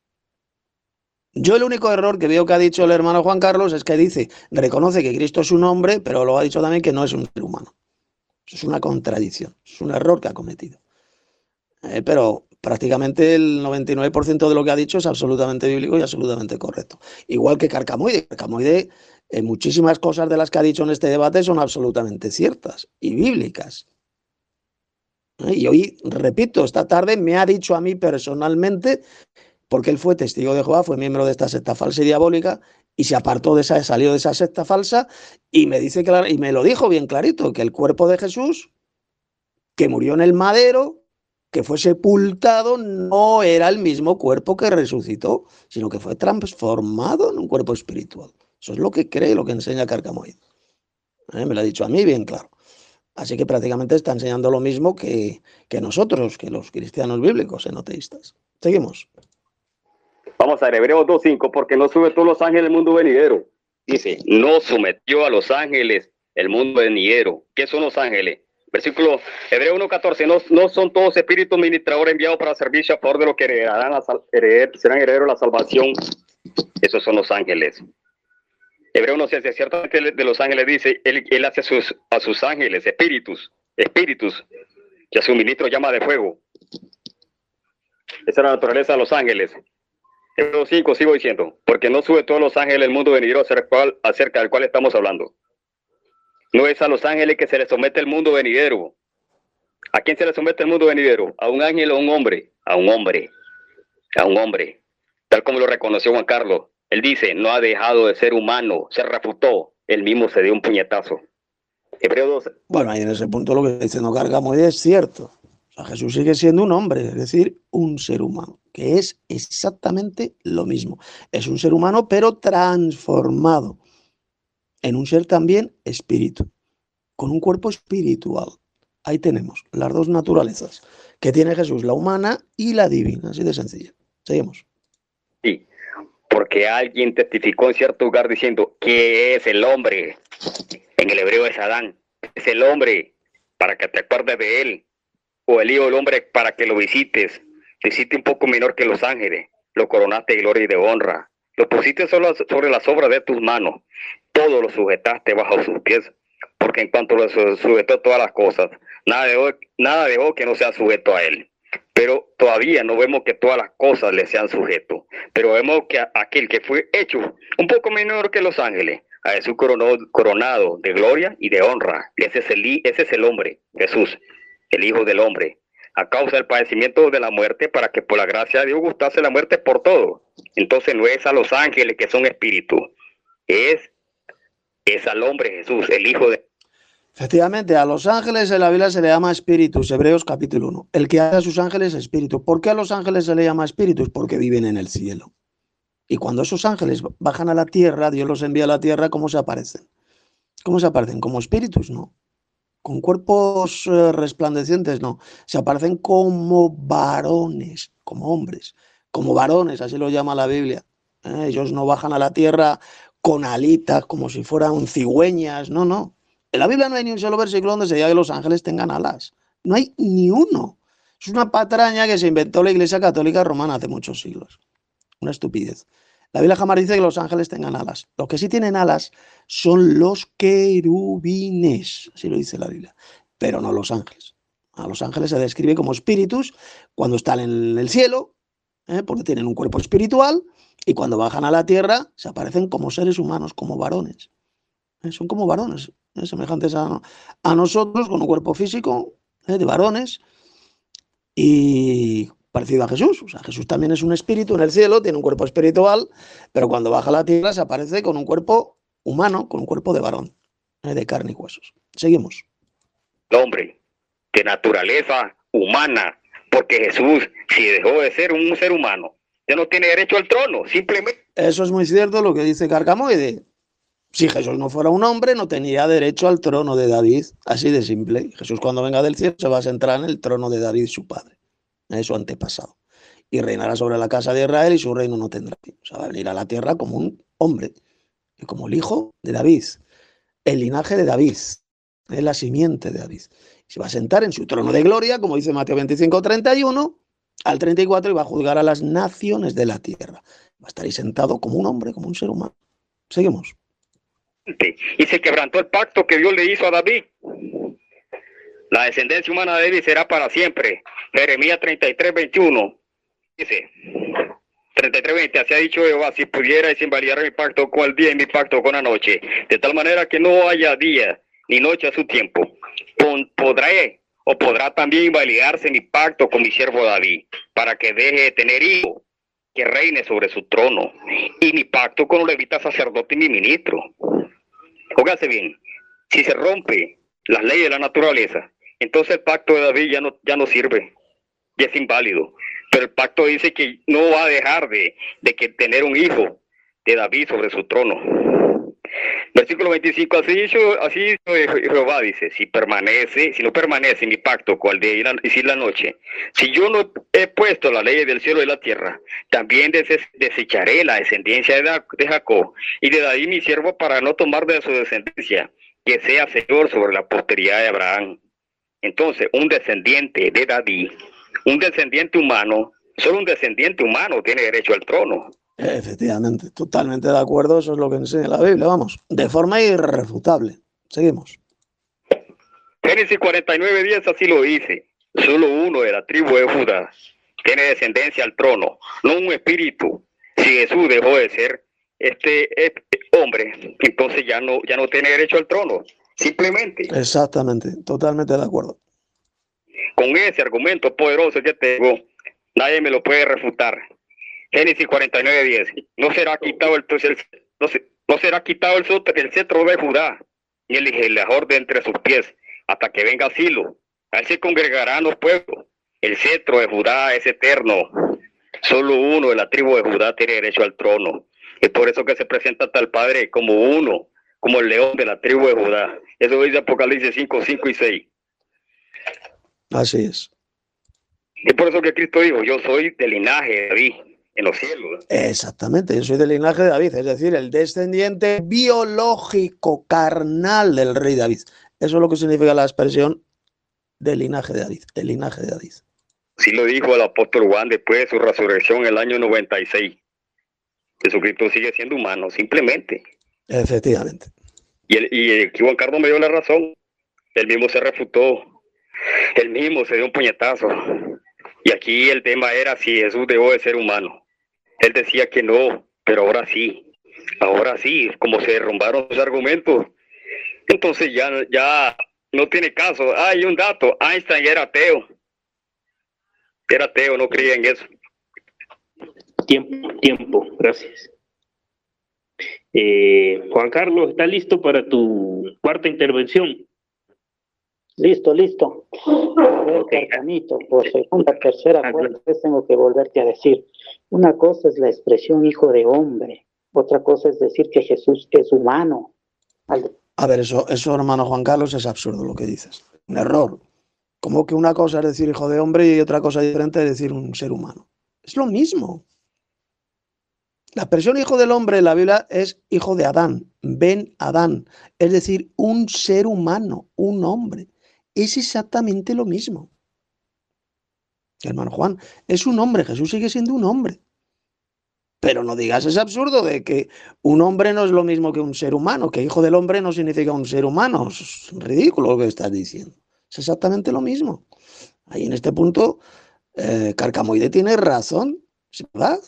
Yo el único error que veo que ha dicho el hermano Juan Carlos es que dice, reconoce que Cristo es un hombre, pero luego ha dicho también que no es un ser humano. Eso es una contradicción, es un error que ha cometido. Eh, pero prácticamente el noventa y nueve por ciento de lo que ha dicho es absolutamente bíblico y absolutamente correcto. Igual que Carcamoide. Carcamoide, eh, muchísimas cosas de las que ha dicho en este debate son absolutamente ciertas y bíblicas. ¿Eh? Y hoy, repito, esta tarde me ha dicho a mí personalmente, porque él fue testigo de Jehová, fue miembro de esta secta falsa y diabólica, y se apartó de esa, salió de esa secta falsa, y me dice claro, y me lo dijo bien clarito, que el cuerpo de Jesús, que murió en el madero, que fue sepultado, no era el mismo cuerpo que resucitó, sino que fue transformado en un cuerpo espiritual. Eso es lo que cree, lo que enseña Carcamoide. ¿Eh? Me lo ha dicho a mí bien claro. Así que prácticamente está enseñando lo mismo que, que nosotros, que los cristianos bíblicos enoteístas. Seguimos. Vamos a Hebreos dos cinco, porque no sube todos los ángeles del mundo venidero. Dice, no sometió a los ángeles el mundo venidero. ¿Qué son los ángeles? Versículo Hebreos uno catorce, no, no son todos espíritus ministradores enviados para servicio a favor de los que heredarán la, hered, serán herederos de la salvación. Esos son los ángeles. Hebreo uno seis, ciertamente de los ángeles dice, él, él hace a sus, a sus ángeles, espíritus, espíritus, que a su ministro llama de fuego. Esa es la naturaleza de los ángeles. Hebreo cinco, sigo diciendo, porque no sube todos los ángeles del mundo venidero acerca del cual estamos hablando. No es a los ángeles que se les somete el mundo venidero. ¿A quién se le somete el mundo venidero? ¿A un ángel o a un hombre? A un hombre. A un hombre. Tal como lo reconoció Juan Carlos. Él dice, no ha dejado de ser humano. Se refutó. Él mismo se dio un puñetazo. Hebreo doce. Bueno, ahí en ese punto lo que dice no Carcamoide es cierto. O sea, Jesús sigue siendo un hombre, es decir, un ser humano, que es exactamente lo mismo. Es un ser humano, pero transformado en un ser también espíritu, con un cuerpo espiritual. Ahí tenemos las dos naturalezas que tiene Jesús, la humana y la divina, así de sencillo. Seguimos. Sí, porque alguien testificó en cierto lugar diciendo, ¿qué es el hombre? En el hebreo es Adán. Es el hombre para que te acuerdes de él, o el hijo del hombre para que lo visites. Te hiciste un poco menor que los ángeles, lo coronaste de gloria y de honra. Lo pusiste solo sobre las obras de tus manos. Todo lo sujetaste bajo sus pies. Porque en cuanto lo sujetó todas las cosas, nada dejó, nada dejó que no sea sujeto a él. Pero todavía no vemos que todas las cosas le sean sujetos. Pero vemos que aquel que fue hecho un poco menor que los ángeles, a Jesús coronó, coronado de gloria y de honra. Ese es, el, ese es el hombre, Jesús, el Hijo del Hombre. A causa del padecimiento de la muerte, para que por la gracia de Dios gustase la muerte por todo. Entonces no es a los ángeles que son espíritus, es, es al hombre Jesús, el Hijo de... Efectivamente, a los ángeles en la Biblia se le llama espíritus, Hebreos capítulo uno. El que hace a sus ángeles espíritu. ¿Por qué a los ángeles se le llama espíritus? Porque viven en el cielo. Y cuando esos ángeles bajan a la tierra, Dios los envía a la tierra, ¿cómo se aparecen? ¿Cómo se aparecen? ¿Como espíritus? No. ¿Con cuerpos eh, resplandecientes? No. Se aparecen como varones, como hombres, como varones, así lo llama la Biblia. ¿Eh? Ellos no bajan a la tierra con alitas, como si fueran cigüeñas, no, no. En la Biblia no hay ni un solo versículo donde se diga que los ángeles tengan alas. No hay ni uno. Es una patraña que se inventó la Iglesia Católica Romana hace muchos siglos. Una estupidez. La Biblia jamás dice que los ángeles tengan alas. Los que sí tienen alas son los querubines, así lo dice la Biblia, pero no los ángeles. A los ángeles se describe como espíritus cuando están en el cielo, ¿eh? porque tienen un cuerpo espiritual, y cuando bajan a la tierra se aparecen como seres humanos, como varones. ¿Eh? Son como varones, ¿eh? semejantes a, a nosotros, con un cuerpo físico ¿eh? de varones, y parecido a Jesús. O sea, Jesús también es un espíritu en el cielo, tiene un cuerpo espiritual, pero cuando baja a la tierra se aparece con un cuerpo humano, con un cuerpo de varón, ¿eh? de carne y huesos. Seguimos. Hombre, de naturaleza humana, porque Jesús, si dejó de ser un ser humano, ya no tiene derecho al trono, simplemente. Eso es muy cierto lo que dice Carcamoide. Si Jesús no fuera un hombre, no tenía derecho al trono de David, así de simple. Jesús, cuando venga del cielo, se va a sentar en el trono de David, su padre, es su antepasado, y reinará sobre la casa de Israel, y su reino no tendrá fin. O sea, va a venir a la tierra como un hombre, y como el hijo de David, el linaje de David, es la simiente de David. Y se va a sentar en su trono de gloria, como dice Mateo veinticinco, treinta y uno, al treinta y cuatro, y va a juzgar a las naciones de la tierra. Va a estar ahí sentado como un hombre, como un ser humano. Seguimos. Y se quebrantó el pacto que Dios le hizo a David. La descendencia humana de David será para siempre. Jeremías treinta y tres, veintiuno. Dice, treinta y tres, veinte, así ha dicho Jehová, si pudierais invalidar mi pacto con el día y mi pacto con la noche, de tal manera que no haya día ni noche a su tiempo, podré o podrá también invalidarse mi pacto con mi siervo David, para que deje de tener hijo, que reine sobre su trono, y mi pacto con los levitas sacerdote y mi ministro. Póngase bien, si se rompe las leyes de la naturaleza, entonces el pacto de David ya no, ya no sirve, ya es inválido. Pero el pacto dice que no va a dejar de, de que tener un hijo de David sobre su trono. Versículo veinticinco, así dicho, así dicho Jehová, dice, si permanece, si no permanece mi pacto con el día y, la, y la noche, si yo no he puesto las leyes del cielo y la tierra, también des, desecharé la descendencia de, de Jacob y de David mi siervo, para no tomar de su descendencia, que sea Señor sobre la posteridad de Abraham. Entonces, un descendiente de David, un descendiente humano, solo un descendiente humano tiene derecho al trono. Efectivamente, totalmente de acuerdo, eso es lo que enseña la Biblia, vamos, de forma irrefutable. Seguimos. Génesis cuarenta y nueve, diez así lo dice, solo uno de la tribu de Judá tiene descendencia al trono, no un espíritu. Si Jesús dejó de ser este, este hombre, entonces ya no, ya no tiene derecho al trono, simplemente. Exactamente, totalmente de acuerdo. Con ese argumento poderoso que tengo, nadie me lo puede refutar. Génesis cuarenta y nueve, diez. No será quitado el, el no, se, no será quitado el, el cetro de Judá, ni el legislador de entre sus pies, hasta que venga Silo. A él se congregarán los pueblos. El cetro de Judá es eterno. Solo uno de la tribu de Judá tiene derecho al trono. Es por eso que se presenta tal Padre como uno, como el león de la tribu de Judá. Eso dice Apocalipsis cinco, cinco y seis. Así es. Es por eso que Cristo dijo, yo soy del linaje de David en los cielos. Exactamente, yo soy del linaje de David, es decir, el descendiente biológico, carnal del rey David. Eso es lo que significa la expresión del linaje de David, el linaje de David. Sí lo dijo el apóstol Juan después de su resurrección en el año noventa y seis. Jesucristo sigue siendo humano, simplemente. Efectivamente. Y, el, y aquí Juan Carlos me dio la razón. Él mismo se refutó. Él mismo se dio un puñetazo. Y aquí el tema era si Jesús dejó de ser humano. Él decía que no, pero ahora sí. Ahora sí, como se derrumbaron los argumentos. Entonces ya, ya no tiene caso. Ah, hay un dato. Einstein era ateo. Era ateo, no creía en eso. Tiempo, tiempo. Gracias. Eh, Juan Carlos, ¿está listo para tu cuarta intervención? Listo, listo. A ver, Carcanito, por segunda, tercera, cuarta vez tengo que volverte a decir. Una cosa es la expresión hijo de hombre, otra cosa es decir que Jesús es humano. Al- A ver, eso, eso, hermano Juan Carlos, es absurdo lo que dices. Un error. Como que una cosa es decir hijo de hombre y otra cosa diferente es decir un ser humano. Es lo mismo. La expresión hijo del hombre en la Biblia es hijo de Adán, Ben Adán, es decir, un ser humano, un hombre. Es exactamente lo mismo. Hermano Juan, es un hombre, Jesús sigue siendo un hombre. Pero no digas ese absurdo de que un hombre no es lo mismo que un ser humano, que hijo del hombre no significa un ser humano. Es ridículo lo que estás diciendo. Es exactamente lo mismo. Ahí en este punto, eh, Carcamoide tiene razón, ¿verdad?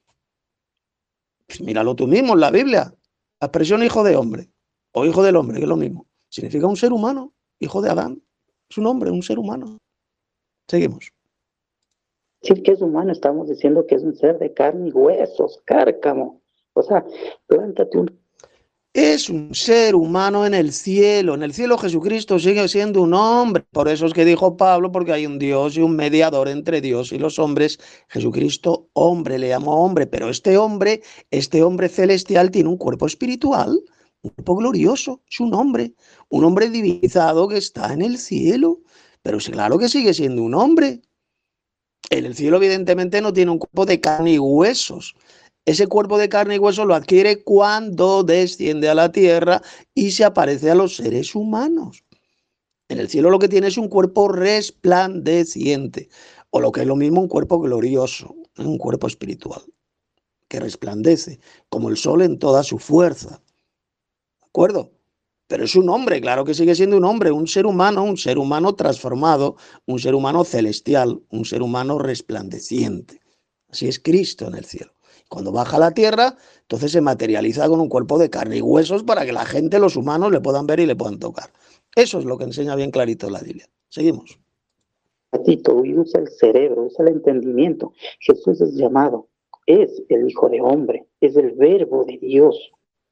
Pues míralo tú mismo en la Biblia. La expresión hijo de hombre o hijo del hombre, que es lo mismo, significa un ser humano, hijo de Adán. Es un hombre, un ser humano. Seguimos. Decir que es humano, estamos diciendo que es un ser de carne y huesos, Cárcamo. O sea, plántate un... Es un ser humano en el cielo. En el cielo Jesucristo sigue siendo un hombre. Por eso es que dijo Pablo, porque hay un Dios y un mediador entre Dios y los hombres. Jesucristo, hombre, le llamó hombre. Pero este hombre, este hombre celestial tiene un cuerpo espiritual, un cuerpo glorioso. Es un hombre, un hombre divinizado que está en el cielo. Pero sí, claro que sigue siendo un hombre. En el cielo, evidentemente, no tiene un cuerpo de carne y huesos. Ese cuerpo de carne y hueso lo adquiere cuando desciende a la tierra y se aparece a los seres humanos. En el cielo lo que tiene es un cuerpo resplandeciente, o lo que es lo mismo, un cuerpo glorioso, un cuerpo espiritual, que resplandece, como el sol en toda su fuerza. ¿De acuerdo? Pero es un hombre, claro que sigue siendo un hombre, un ser humano, un ser humano transformado, un ser humano celestial, un ser humano resplandeciente. Así es Cristo en el cielo. Cuando baja a la tierra, entonces se materializa con un cuerpo de carne y huesos para que la gente, los humanos, le puedan ver y le puedan tocar. Eso es lo que enseña bien clarito la Biblia. Seguimos. Ratito, y usa el cerebro, usa el entendimiento. Jesús es llamado, es el Hijo de Hombre, es el Verbo de Dios.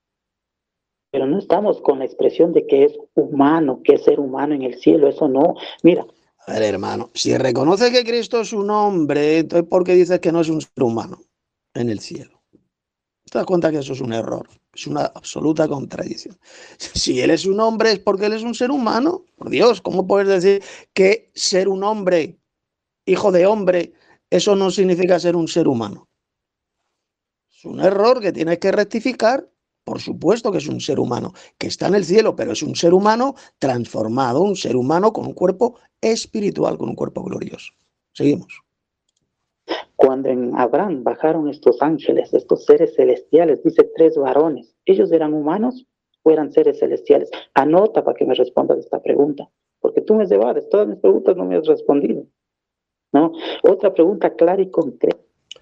Pero no estamos con la expresión de que es humano, que es ser humano en el cielo, eso no. Mira. A ver, hermano, si reconoce que Cristo es un hombre, entonces ¿por qué dices que no es un ser humano en el cielo? ¿Te das cuenta que eso es un error? Es una absoluta contradicción. Si él es un hombre es porque él es un ser humano. Por Dios, ¿cómo puedes decir que ser un hombre, hijo de hombre, eso no significa ser un ser humano? Es un error que tienes que rectificar. Por supuesto que es un ser humano, que está en el cielo, pero es un ser humano transformado, un ser humano con un cuerpo espiritual, con un cuerpo glorioso. Seguimos. Cuando en Abraham bajaron estos ángeles, estos seres celestiales, dice tres varones, ¿ellos eran humanos o eran seres celestiales? Anota para que me respondas esta pregunta, porque tú me debades, todas mis preguntas no me has respondido, ¿no? Otra pregunta clara y concreta.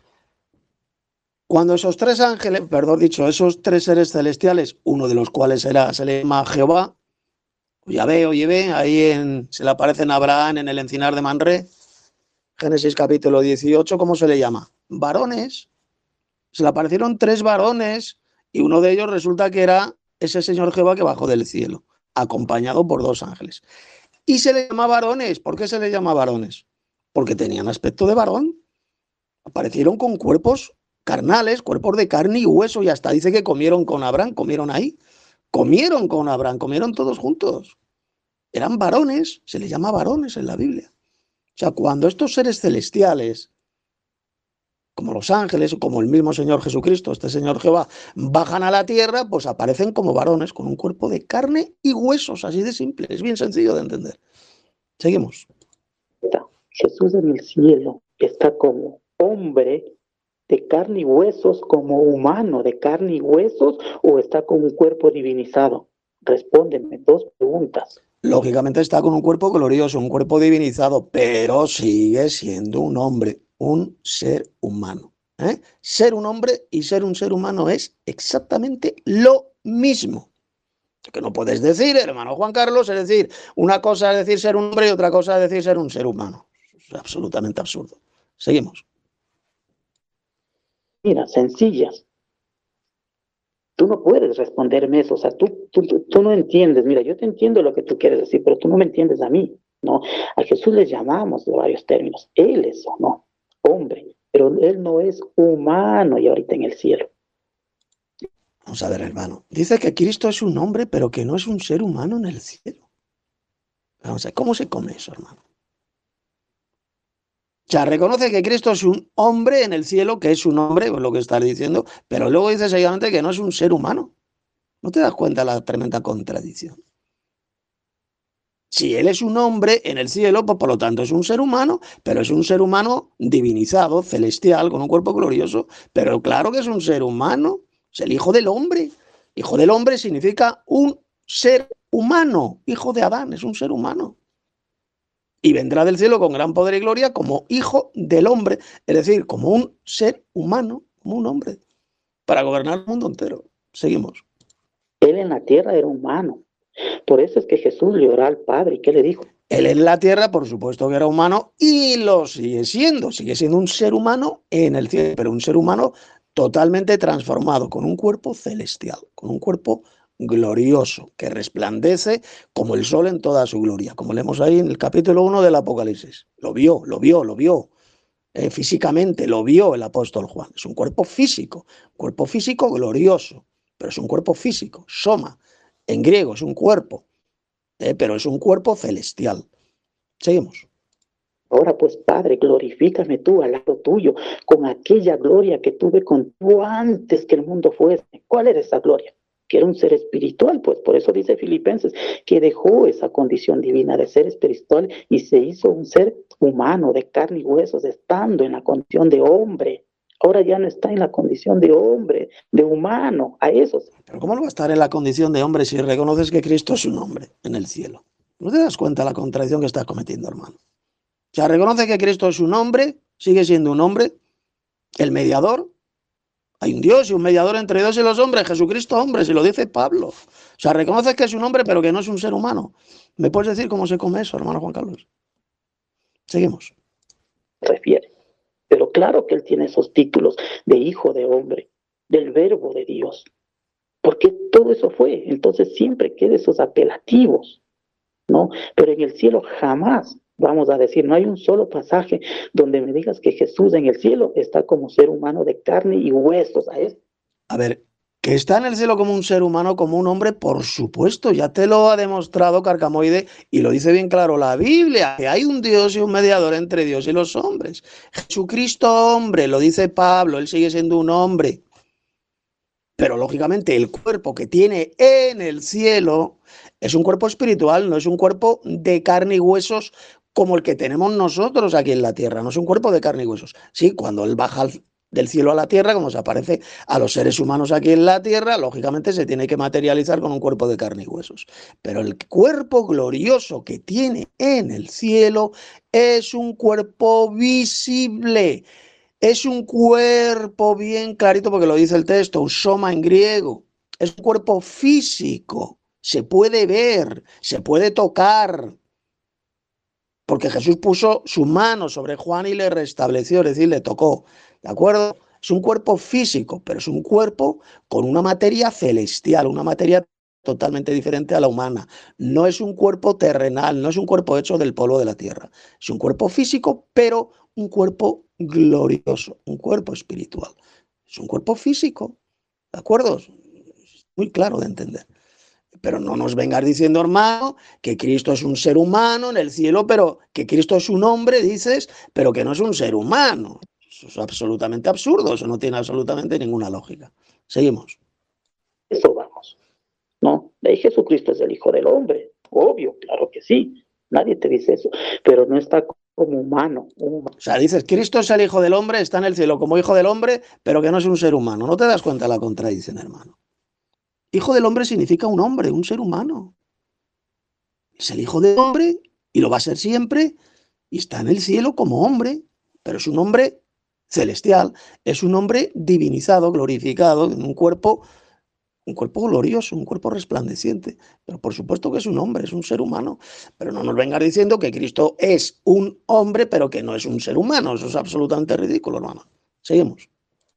Cuando esos tres ángeles, perdón dicho, esos tres seres celestiales, uno de los cuales era, se le llama Jehová, Yahvé o Yahvé, ahí en, se le aparece en Abraham en el encinar de Manré, Génesis capítulo dieciocho, ¿cómo se le llama? Varones. Se le aparecieron tres varones y uno de ellos resulta que era ese señor Jehová que bajó del cielo, acompañado por dos ángeles. Y se le llama varones. ¿Por qué se le llama varones? Porque tenían aspecto de varón. Aparecieron con cuerpos carnales, cuerpos de carne y hueso, y hasta dice que comieron con Abraham, comieron ahí. Comieron con Abraham, comieron todos juntos. Eran varones, se les llama varones en la Biblia. O sea, cuando estos seres celestiales, como los ángeles, o como el mismo Señor Jesucristo, este Señor Jehová, bajan a la tierra, pues aparecen como varones, con un cuerpo de carne y huesos, así de simple, es bien sencillo de entender. Seguimos. Jesús en el cielo está como hombre de carne y huesos, como humano de carne y huesos, o está con un cuerpo divinizado. Respóndeme dos preguntas. Lógicamente está con un cuerpo glorioso, un cuerpo divinizado, pero sigue siendo un hombre, un ser humano. ¿eh? Ser un hombre y ser un ser humano es exactamente lo mismo. Que no puedes decir, hermano Juan Carlos, es decir, una cosa es decir ser un hombre y otra cosa es decir ser un ser humano. Es absolutamente absurdo. Seguimos. Mira, sencillas. Tú no puedes responderme eso, o sea, tú, tú, tú, tú no entiendes, mira, yo te entiendo lo que tú quieres decir, pero tú no me entiendes a mí, ¿no? A Jesús le llamamos de varios términos, Él es o no, hombre, pero Él no es humano y ahorita en el cielo. Vamos a ver, hermano. Dice que Cristo es un hombre, pero que no es un ser humano en el cielo. Vamos a ver, ¿cómo se come eso, hermano? O sea, reconoce que Cristo es un hombre en el cielo, que es un hombre, pues lo que estás diciendo, pero luego dice seguidamente que no es un ser humano. ¿No te das cuenta de la tremenda contradicción? Si Él es un hombre en el cielo, pues por lo tanto es un ser humano, pero es un ser humano divinizado, celestial, con un cuerpo glorioso, pero claro que es un ser humano, es el hijo del hombre. Hijo del hombre significa un ser humano, hijo de Adán, es un ser humano. Y vendrá del cielo con gran poder y gloria como hijo del hombre, es decir, como un ser humano, como un hombre, para gobernar el mundo entero. Seguimos. Él en la tierra era humano. Por eso es que Jesús le oró al Padre. ¿Y qué le dijo? Él en la tierra, por supuesto que era humano y lo sigue siendo. Sigue siendo un ser humano en el cielo, pero un ser humano totalmente transformado, con un cuerpo celestial, con un cuerpo glorioso, que resplandece como el sol en toda su gloria, como leemos ahí en el capítulo uno del Apocalipsis. Lo vio, lo vio, lo vio. Eh, físicamente, lo vio el apóstol Juan. Es un cuerpo físico, un cuerpo físico glorioso, pero es un cuerpo físico, soma. En griego es un cuerpo, eh, pero es un cuerpo celestial. Seguimos. Ahora pues, Padre, glorifícame tú al lado tuyo con aquella gloria que tuve contigo antes que el mundo fuese. ¿Cuál era esa gloria? Que era un ser espiritual, pues por eso dice Filipenses que dejó esa condición divina de ser espiritual y se hizo un ser humano de carne y huesos, estando en la condición de hombre. Ahora ya no está en la condición de hombre, de humano, a esos. Pero ¿cómo no va a estar en la condición de hombre si reconoces que Cristo es un hombre en el cielo? ¿No te das cuenta de la contradicción que estás cometiendo, hermano? O sea, reconoce que Cristo es un hombre, sigue siendo un hombre, el mediador. Hay un Dios y un mediador entre Dios y los hombres, Jesucristo hombre, si lo dice Pablo. O sea, reconoces que es un hombre, pero que no es un ser humano. ¿Me puedes decir cómo se come eso, hermano Juan Carlos? Seguimos. Refiere. Pero claro que él tiene esos títulos de hijo de hombre, del verbo de Dios. Porque todo eso fue. Entonces siempre queda esos apelativos, ¿no? Pero en el cielo jamás vamos a decir, no hay un solo pasaje donde me digas que Jesús en el cielo está como ser humano de carne y huesos. A, esto. a ver, que está en el cielo como un ser humano, como un hombre, por supuesto, ya te lo ha demostrado Carcamoide y lo dice bien claro la Biblia, que hay un Dios y un mediador entre Dios y los hombres. Jesucristo hombre, lo dice Pablo, él sigue siendo un hombre. Pero lógicamente el cuerpo que tiene en el cielo es un cuerpo espiritual, no es un cuerpo de carne y huesos como el que tenemos nosotros aquí en la tierra, no es un cuerpo de carne y huesos. Sí, cuando él baja del cielo a la tierra, como se aparece a los seres humanos aquí en la tierra, lógicamente se tiene que materializar con un cuerpo de carne y huesos. Pero el cuerpo glorioso que tiene en el cielo es un cuerpo visible. Es un cuerpo bien clarito porque lo dice el texto, un soma en griego. Es un cuerpo físico, se puede ver, se puede tocar. Porque Jesús puso su mano sobre Juan y le restableció, es decir, le tocó. ¿De acuerdo? Es un cuerpo físico, pero es un cuerpo con una materia celestial, una materia totalmente diferente a la humana. No es un cuerpo terrenal, no es un cuerpo hecho del polvo de la tierra. Es un cuerpo físico, pero un cuerpo glorioso, un cuerpo espiritual. Es un cuerpo físico, ¿de acuerdo? Es muy claro de entender. Pero no nos vengas diciendo, hermano, que Cristo es un ser humano en el cielo, pero que Cristo es un hombre, dices, pero que no es un ser humano. Eso es absolutamente absurdo, eso no tiene absolutamente ninguna lógica. Seguimos. Eso vamos, ¿no? De ahí Jesucristo es el Hijo del Hombre, obvio, claro que sí. Nadie te dice eso, pero no está como humano, humano. O sea, dices, Cristo es el Hijo del Hombre, está en el cielo como Hijo del Hombre, pero que no es un ser humano. ¿No te das cuenta de la contradicción, hermano? Hijo del hombre significa un hombre, un ser humano. Es el hijo del hombre y lo va a ser siempre y está en el cielo como hombre, pero es un hombre celestial, es un hombre divinizado, glorificado, en un cuerpo, un cuerpo glorioso, un cuerpo resplandeciente. Pero por supuesto que es un hombre, es un ser humano. Pero no nos vengas diciendo que Cristo es un hombre, pero que no es un ser humano. Eso es absolutamente ridículo, hermano. Seguimos.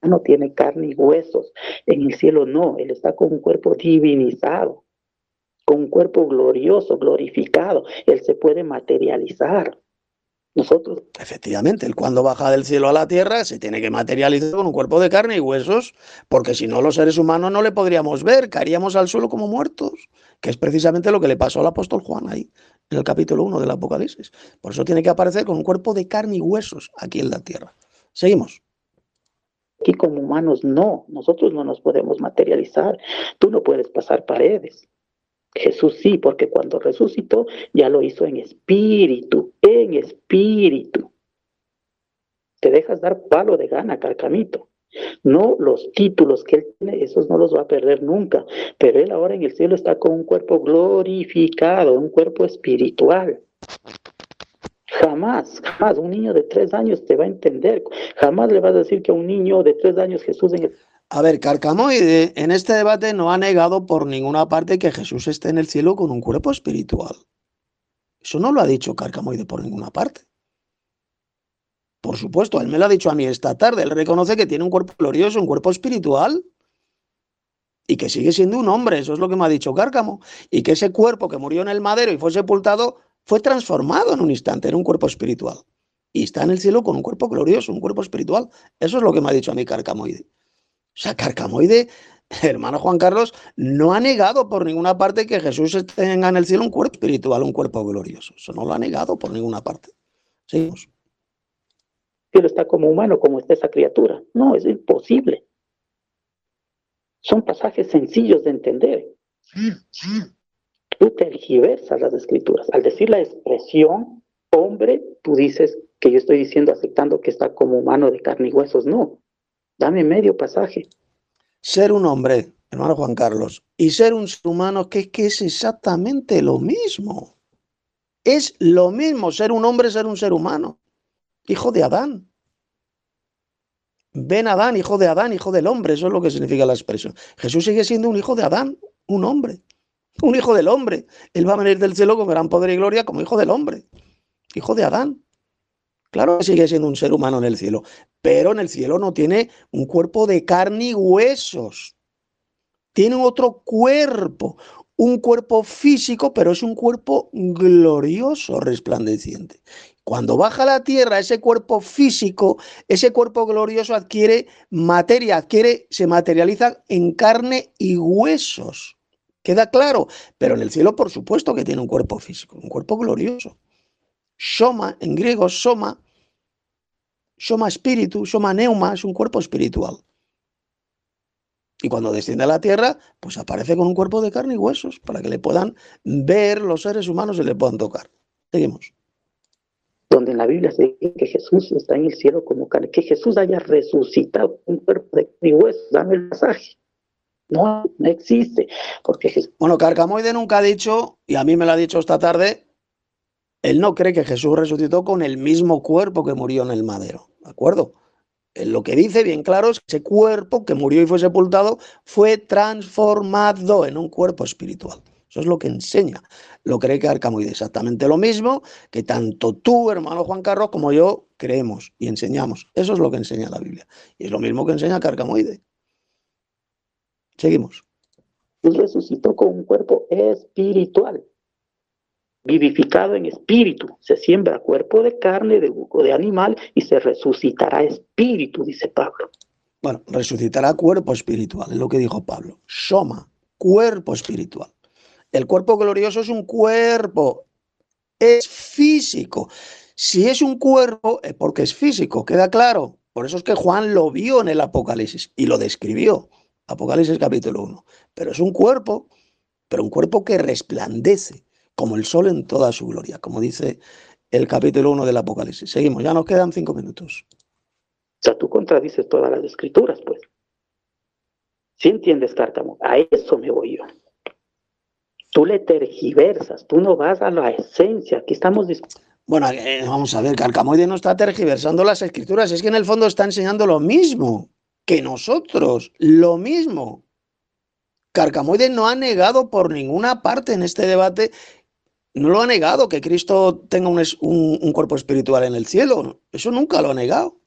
no tiene carne y huesos. En el cielo no, Él está con un cuerpo divinizado, con un cuerpo glorioso, glorificado. Él se puede materializar. Nosotros. Efectivamente, Él cuando baja del cielo a la tierra se tiene que materializar con un cuerpo de carne y huesos, porque si no los seres humanos no le podríamos ver, caeríamos al suelo como muertos, que es precisamente lo que le pasó al apóstol Juan ahí, en el capítulo uno del Apocalipsis. Por eso tiene que aparecer con un cuerpo de carne y huesos aquí en la tierra. Seguimos. Aquí como humanos no, nosotros no nos podemos materializar. Tú no puedes pasar paredes. Jesús sí, porque cuando resucitó ya lo hizo en espíritu, en espíritu. Te dejas dar palo de gana, Carcamito. No, los títulos que él tiene, esos no los va a perder nunca. Pero él ahora en el cielo está con un cuerpo glorificado, un cuerpo espiritual. Jamás, jamás un niño de tres años te va a entender. Jamás le vas a decir que a un niño de tres años Jesús en el... A ver, Carcamoide en este debate no ha negado por ninguna parte que Jesús esté en el cielo con un cuerpo espiritual. Eso no lo ha dicho Carcamoide por ninguna parte. Por supuesto, él me lo ha dicho a mí esta tarde. Él reconoce que tiene un cuerpo glorioso, un cuerpo espiritual y que sigue siendo un hombre. Eso es lo que me ha dicho Cárcamo. Y que ese cuerpo que murió en el madero y fue sepultado fue transformado en un instante en un cuerpo espiritual. Y está en el cielo con un cuerpo glorioso, un cuerpo espiritual. Eso es lo que me ha dicho a mí Carcamoide. O sea, Carcamoide, hermano Juan Carlos, no ha negado por ninguna parte que Jesús tenga en el cielo un cuerpo espiritual, un cuerpo glorioso. Eso no lo ha negado por ninguna parte. Seguimos. Él está como humano, como está esa criatura. No, es imposible. Son pasajes sencillos de entender. Tú tergiversas las escrituras. Al decir la expresión hombre, tú dices que yo estoy diciendo, aceptando que está como humano de carne y huesos. No. Dame medio pasaje. Ser un hombre, hermano Juan Carlos, y ser un ser humano, que, que es exactamente lo mismo. Es lo mismo ser un hombre, ser un ser humano. Hijo de Adán. Ven Adán, hijo de Adán, hijo del hombre. Eso es lo que significa la expresión. Jesús sigue siendo un hijo de Adán, un hombre. Un hijo del hombre. Él va a venir del cielo con gran poder y gloria como hijo del hombre. Hijo de Adán. Claro que sigue siendo un ser humano en el cielo, pero en el cielo no tiene un cuerpo de carne y huesos. Tiene otro cuerpo, un cuerpo físico, pero es un cuerpo glorioso, resplandeciente. Cuando baja a la tierra, ese cuerpo físico, ese cuerpo glorioso adquiere materia, adquiere, se materializa en carne y huesos. ¿Queda claro? Pero en el cielo, por supuesto que tiene un cuerpo físico, un cuerpo glorioso. Soma, en griego, soma, soma espíritu, soma neuma, es un cuerpo espiritual. Y cuando desciende a la tierra, pues aparece con un cuerpo de carne y huesos, para que le puedan ver los seres humanos y le puedan tocar. Seguimos. Donde en la Biblia se dice que Jesús está en el cielo como carne, que Jesús haya resucitado un cuerpo de carne y huesos, dame el pasaje. No, no existe. Porque Jesús... Bueno, Carcamoide nunca ha dicho, y a mí me lo ha dicho esta tarde, él no cree que Jesús resucitó con el mismo cuerpo que murió en el madero, ¿de acuerdo? Él lo que dice bien claro es que ese cuerpo que murió y fue sepultado fue transformado en un cuerpo espiritual. Eso es lo que enseña. Lo cree Carcamoide, exactamente lo mismo que tanto tú, hermano Juan Carlos, como yo creemos y enseñamos. Eso es lo que enseña la Biblia. Y es lo mismo que enseña Carcamoide. Seguimos. Jesús resucitó con un cuerpo espiritual, vivificado en espíritu. Se siembra cuerpo de carne, de, de animal, y se resucitará espíritu, dice Pablo. Bueno, resucitará cuerpo espiritual, es lo que dijo Pablo. Soma, cuerpo espiritual. El cuerpo glorioso es un cuerpo, es físico. Si es un cuerpo, es porque es físico, ¿queda claro? Por eso es que Juan lo vio en el Apocalipsis y lo describió. Apocalipsis capítulo uno. Pero es un cuerpo, pero un cuerpo que resplandece, como el sol en toda su gloria, como dice el capítulo uno del Apocalipsis. Seguimos, ya nos quedan cinco minutos. O sea, tú contradices todas las escrituras, pues. ¿Sí entiendes, Cárcamo? A eso me voy yo. Tú le tergiversas, tú no vas a la esencia. Aquí estamos discutiendo. Bueno, eh, vamos a ver, Carcamoide no está tergiversando las escrituras, es que en el fondo está enseñando lo mismo que nosotros, lo mismo. Carcamoide no ha negado por ninguna parte en este debate, no lo ha negado que Cristo tenga un, un, un cuerpo espiritual en el cielo, eso nunca lo ha negado.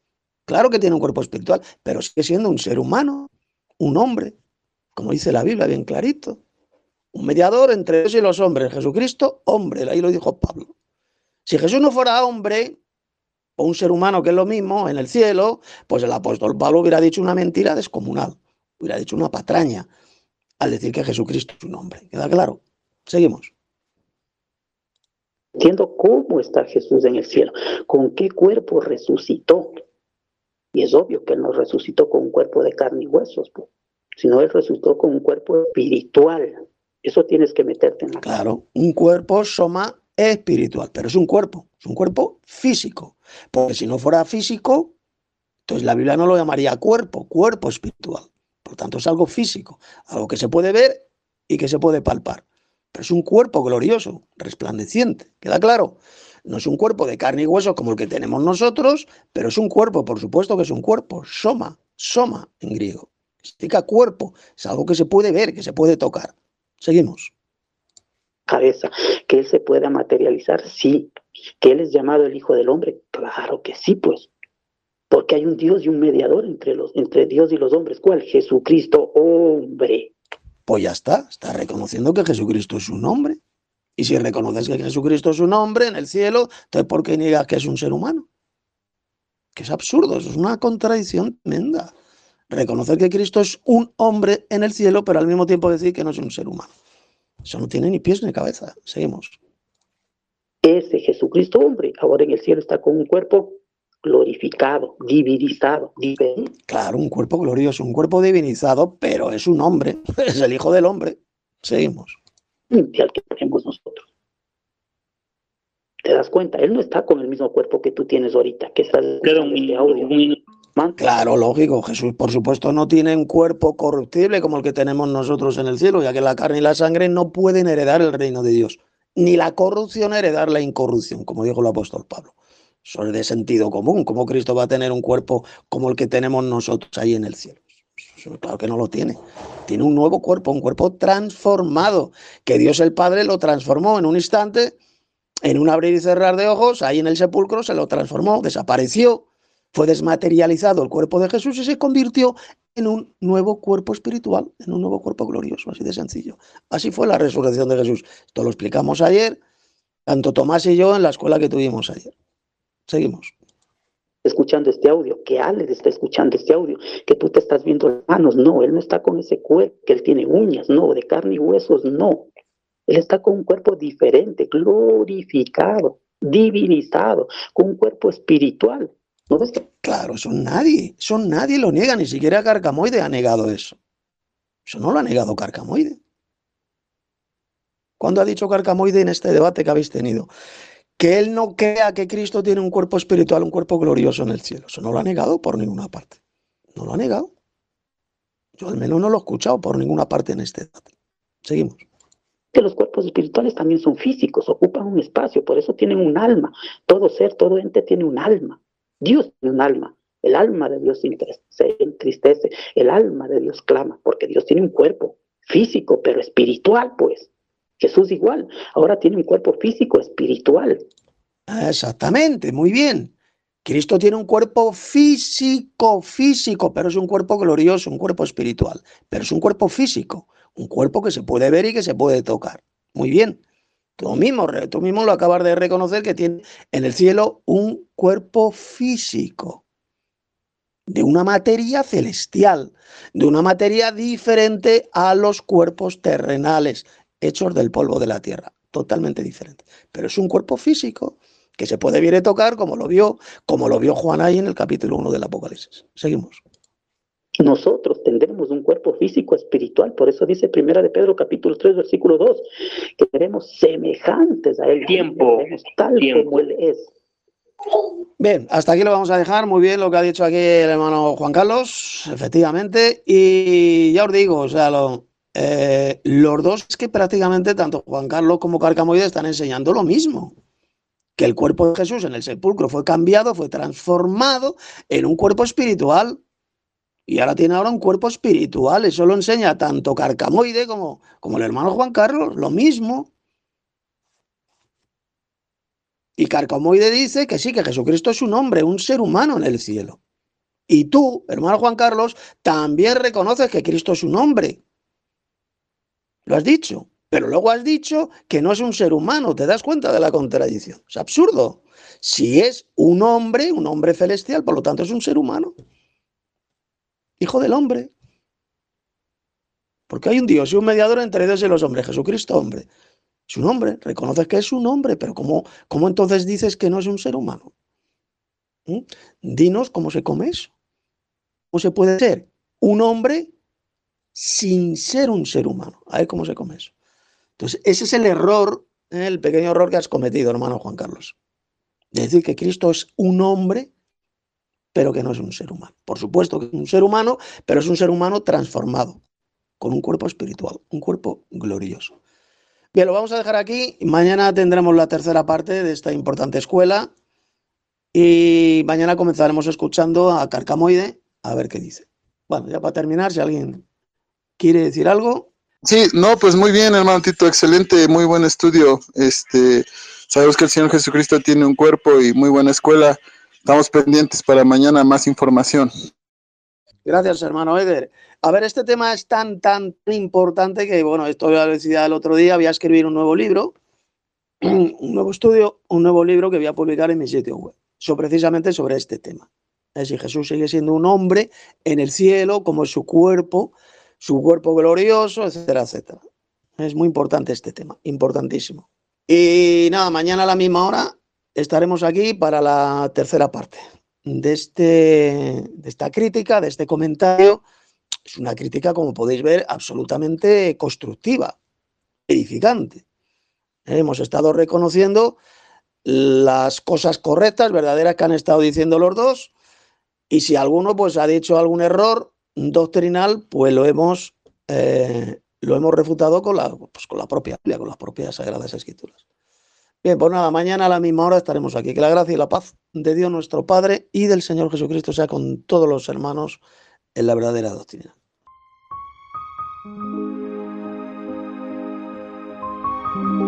Claro que tiene un cuerpo espiritual, pero sigue siendo un ser humano, un hombre, como dice la Biblia bien clarito. Un mediador entre Dios y los hombres, Jesucristo, hombre, ahí lo dijo Pablo. Si Jesús no fuera hombre, o un ser humano que es lo mismo, en el cielo, pues el apóstol Pablo hubiera dicho una mentira descomunal, hubiera dicho una patraña, al decir que Jesucristo es un hombre. ¿Queda claro? Seguimos. Entiendo cómo está Jesús en el cielo, con qué cuerpo resucitó. Y es obvio que él no resucitó con un cuerpo de carne y huesos, pues, sino él resucitó con un cuerpo espiritual. Eso tienes que meterte en la cabeza. Claro, un cuerpo soma espiritual, pero es un cuerpo, es un cuerpo físico. Porque si no fuera físico, entonces la Biblia no lo llamaría cuerpo, cuerpo espiritual. Por tanto, es algo físico, algo que se puede ver y que se puede palpar. Pero es un cuerpo glorioso, resplandeciente. ¿Queda claro? No es un cuerpo de carne y hueso como el que tenemos nosotros, pero es un cuerpo, por supuesto que es un cuerpo. Soma, soma en griego. Significa cuerpo, es algo que se puede ver, que se puede tocar. Seguimos. Cabeza, que él se pueda materializar, sí. Que él es llamado el Hijo del Hombre, claro que sí, pues. Porque hay un Dios y un mediador entre, los, entre Dios y los hombres. ¿Cuál? Jesucristo, hombre. Pues ya está, está reconociendo que Jesucristo es un hombre. Y si reconoces que Jesucristo es un hombre en el cielo, entonces ¿por qué niegas que es un ser humano? Que es absurdo, eso es una contradicción tremenda. Reconocer que Cristo es un hombre en el cielo, pero al mismo tiempo decir que no es un ser humano. Eso no tiene ni pies ni cabeza. Seguimos. Ese Jesucristo, hombre, ahora en el cielo está con un cuerpo glorificado, divinizado, diferente. Claro, un cuerpo glorioso, un cuerpo divinizado, pero es un hombre, es el Hijo del Hombre. Seguimos. Al que tenemos nosotros. ¿Te das cuenta? Él no está con el mismo cuerpo que tú tienes ahorita, que estás Claro, escuchando este audio. Claro, lógico. Jesús, por supuesto, no tiene un cuerpo corruptible como el que tenemos nosotros en el cielo, ya que la carne y la sangre no pueden heredar el reino de Dios, ni la corrupción heredar la incorrupción, como dijo el apóstol Pablo. Eso es de sentido común. ¿Cómo Cristo va a tener un cuerpo como el que tenemos nosotros ahí en el cielo? Eso, claro que no lo tiene. Tiene un nuevo cuerpo, un cuerpo transformado, que Dios el Padre lo transformó en un instante, en un abrir y cerrar de ojos, ahí en el sepulcro se lo transformó, desapareció. Fue desmaterializado el cuerpo de Jesús y se convirtió en un nuevo cuerpo espiritual, en un nuevo cuerpo glorioso, así de sencillo. Así fue la resurrección de Jesús. Esto lo explicamos ayer, tanto Tomás y yo en la escuela que tuvimos ayer. Seguimos. Escuchando este audio, que Alex está escuchando este audio, que tú te estás viendo las manos, no, él no está con ese cuerpo, que él tiene uñas, no, de carne y huesos, no. Él está con un cuerpo diferente, glorificado, divinizado, con un cuerpo espiritual. ¿No ves que? Claro, eso nadie, eso nadie lo niega, ni siquiera Carcamoide ha negado eso. Eso no lo ha negado Carcamoide. ¿Cuándo ha dicho Carcamoide en este debate que habéis tenido? Que él no crea que Cristo tiene un cuerpo espiritual, un cuerpo glorioso en el cielo. Eso no lo ha negado por ninguna parte. No lo ha negado. Yo al menos no lo he escuchado por ninguna parte en este debate. Seguimos. Que los cuerpos espirituales también son físicos, ocupan un espacio, por eso tienen un alma. Todo ser, todo ente tiene un alma. Dios tiene un alma. El alma de Dios se entristece, el alma de Dios clama, porque Dios tiene un cuerpo físico, pero espiritual, pues. Jesús igual, ahora tiene un cuerpo físico, espiritual. Exactamente, muy bien. Cristo tiene un cuerpo físico, físico, pero es un cuerpo glorioso, un cuerpo espiritual, pero es un cuerpo físico, un cuerpo que se puede ver y que se puede tocar. Muy bien. Tú mismo, tú mismo lo acabas de reconocer que tiene en el cielo un cuerpo físico, de una materia celestial, de una materia diferente a los cuerpos terrenales, hechos del polvo de la tierra, totalmente diferente. Pero es un cuerpo físico que se puede ver y tocar como lo vio, como lo vio Juan ahí en el capítulo uno del Apocalipsis. Seguimos. Nosotros tendremos un cuerpo físico espiritual, por eso dice Primera de Pedro capítulo tres versículo dos, que seremos semejantes a él, tiempo, tal tiempo. como él es. Bien, hasta aquí lo vamos a dejar. Muy bien lo que ha dicho aquí el hermano Juan Carlos, efectivamente, y ya os digo, o sea, lo, eh, los dos es que prácticamente tanto Juan Carlos como Carcamoide están enseñando lo mismo, que el cuerpo de Jesús en el sepulcro fue cambiado, fue transformado en un cuerpo espiritual. Y ahora tiene ahora un cuerpo espiritual. Eso lo enseña tanto Carcamoide como, como el hermano Juan Carlos, lo mismo. Y Carcamoide dice que sí, que Jesucristo es un hombre, un ser humano en el cielo. Y tú, hermano Juan Carlos, también reconoces que Cristo es un hombre. Lo has dicho, pero luego has dicho que no es un ser humano. ¿Te das cuenta de la contradicción? Es absurdo. Si es un hombre, un hombre celestial, por lo tanto es un ser humano. Hijo del hombre. Porque hay un Dios y un mediador entre Dios y los hombres. Jesucristo, hombre. Es un hombre. Reconoces que es un hombre, pero ¿cómo, cómo entonces dices que no es un ser humano? ¿Mm? Dinos cómo se come eso. ¿Cómo se puede ser un hombre sin ser un ser humano? A ver cómo se come eso. Entonces, ese es el error, ¿eh? El pequeño error que has cometido, hermano Juan Carlos. De decir que Cristo es un hombre, pero que no es un ser humano. Por supuesto que es un ser humano, pero es un ser humano transformado, con un cuerpo espiritual, un cuerpo glorioso. Bien, lo vamos a dejar aquí. Mañana tendremos la tercera parte de esta importante escuela. Y mañana comenzaremos escuchando a Carcamoide, a ver qué dice. Bueno, ya para terminar, si alguien quiere decir algo. Sí, no, pues muy bien, hermano Tito, excelente, muy buen estudio. Este, sabemos que el Señor Jesucristo tiene un cuerpo y muy buena escuela. Estamos pendientes para mañana más información. Gracias, hermano Eder. A ver, este tema es tan, tan importante que, bueno, esto lo decía el otro día, voy a escribir un nuevo libro, un nuevo estudio, un nuevo libro que voy a publicar en mi sitio web, sobre, precisamente sobre este tema. Es decir, Jesús sigue siendo un hombre en el cielo, como es su cuerpo, su cuerpo glorioso, etcétera, etcétera. Es muy importante este tema, importantísimo. Y nada, mañana a la misma hora estaremos aquí para la tercera parte de, este, de esta crítica, de este comentario. Es una crítica, como podéis ver, absolutamente constructiva, edificante. Hemos estado reconociendo las cosas correctas, verdaderas que han estado diciendo los dos, y si alguno pues ha dicho algún error doctrinal, pues lo hemos, eh, lo hemos refutado con la, pues con la propia Biblia, con las propias Sagradas Escrituras. Bien, pues nada, mañana a la misma hora estaremos aquí. Que la gracia y la paz de Dios nuestro Padre y del Señor Jesucristo sea con todos los hermanos en la verdadera doctrina. Thank you.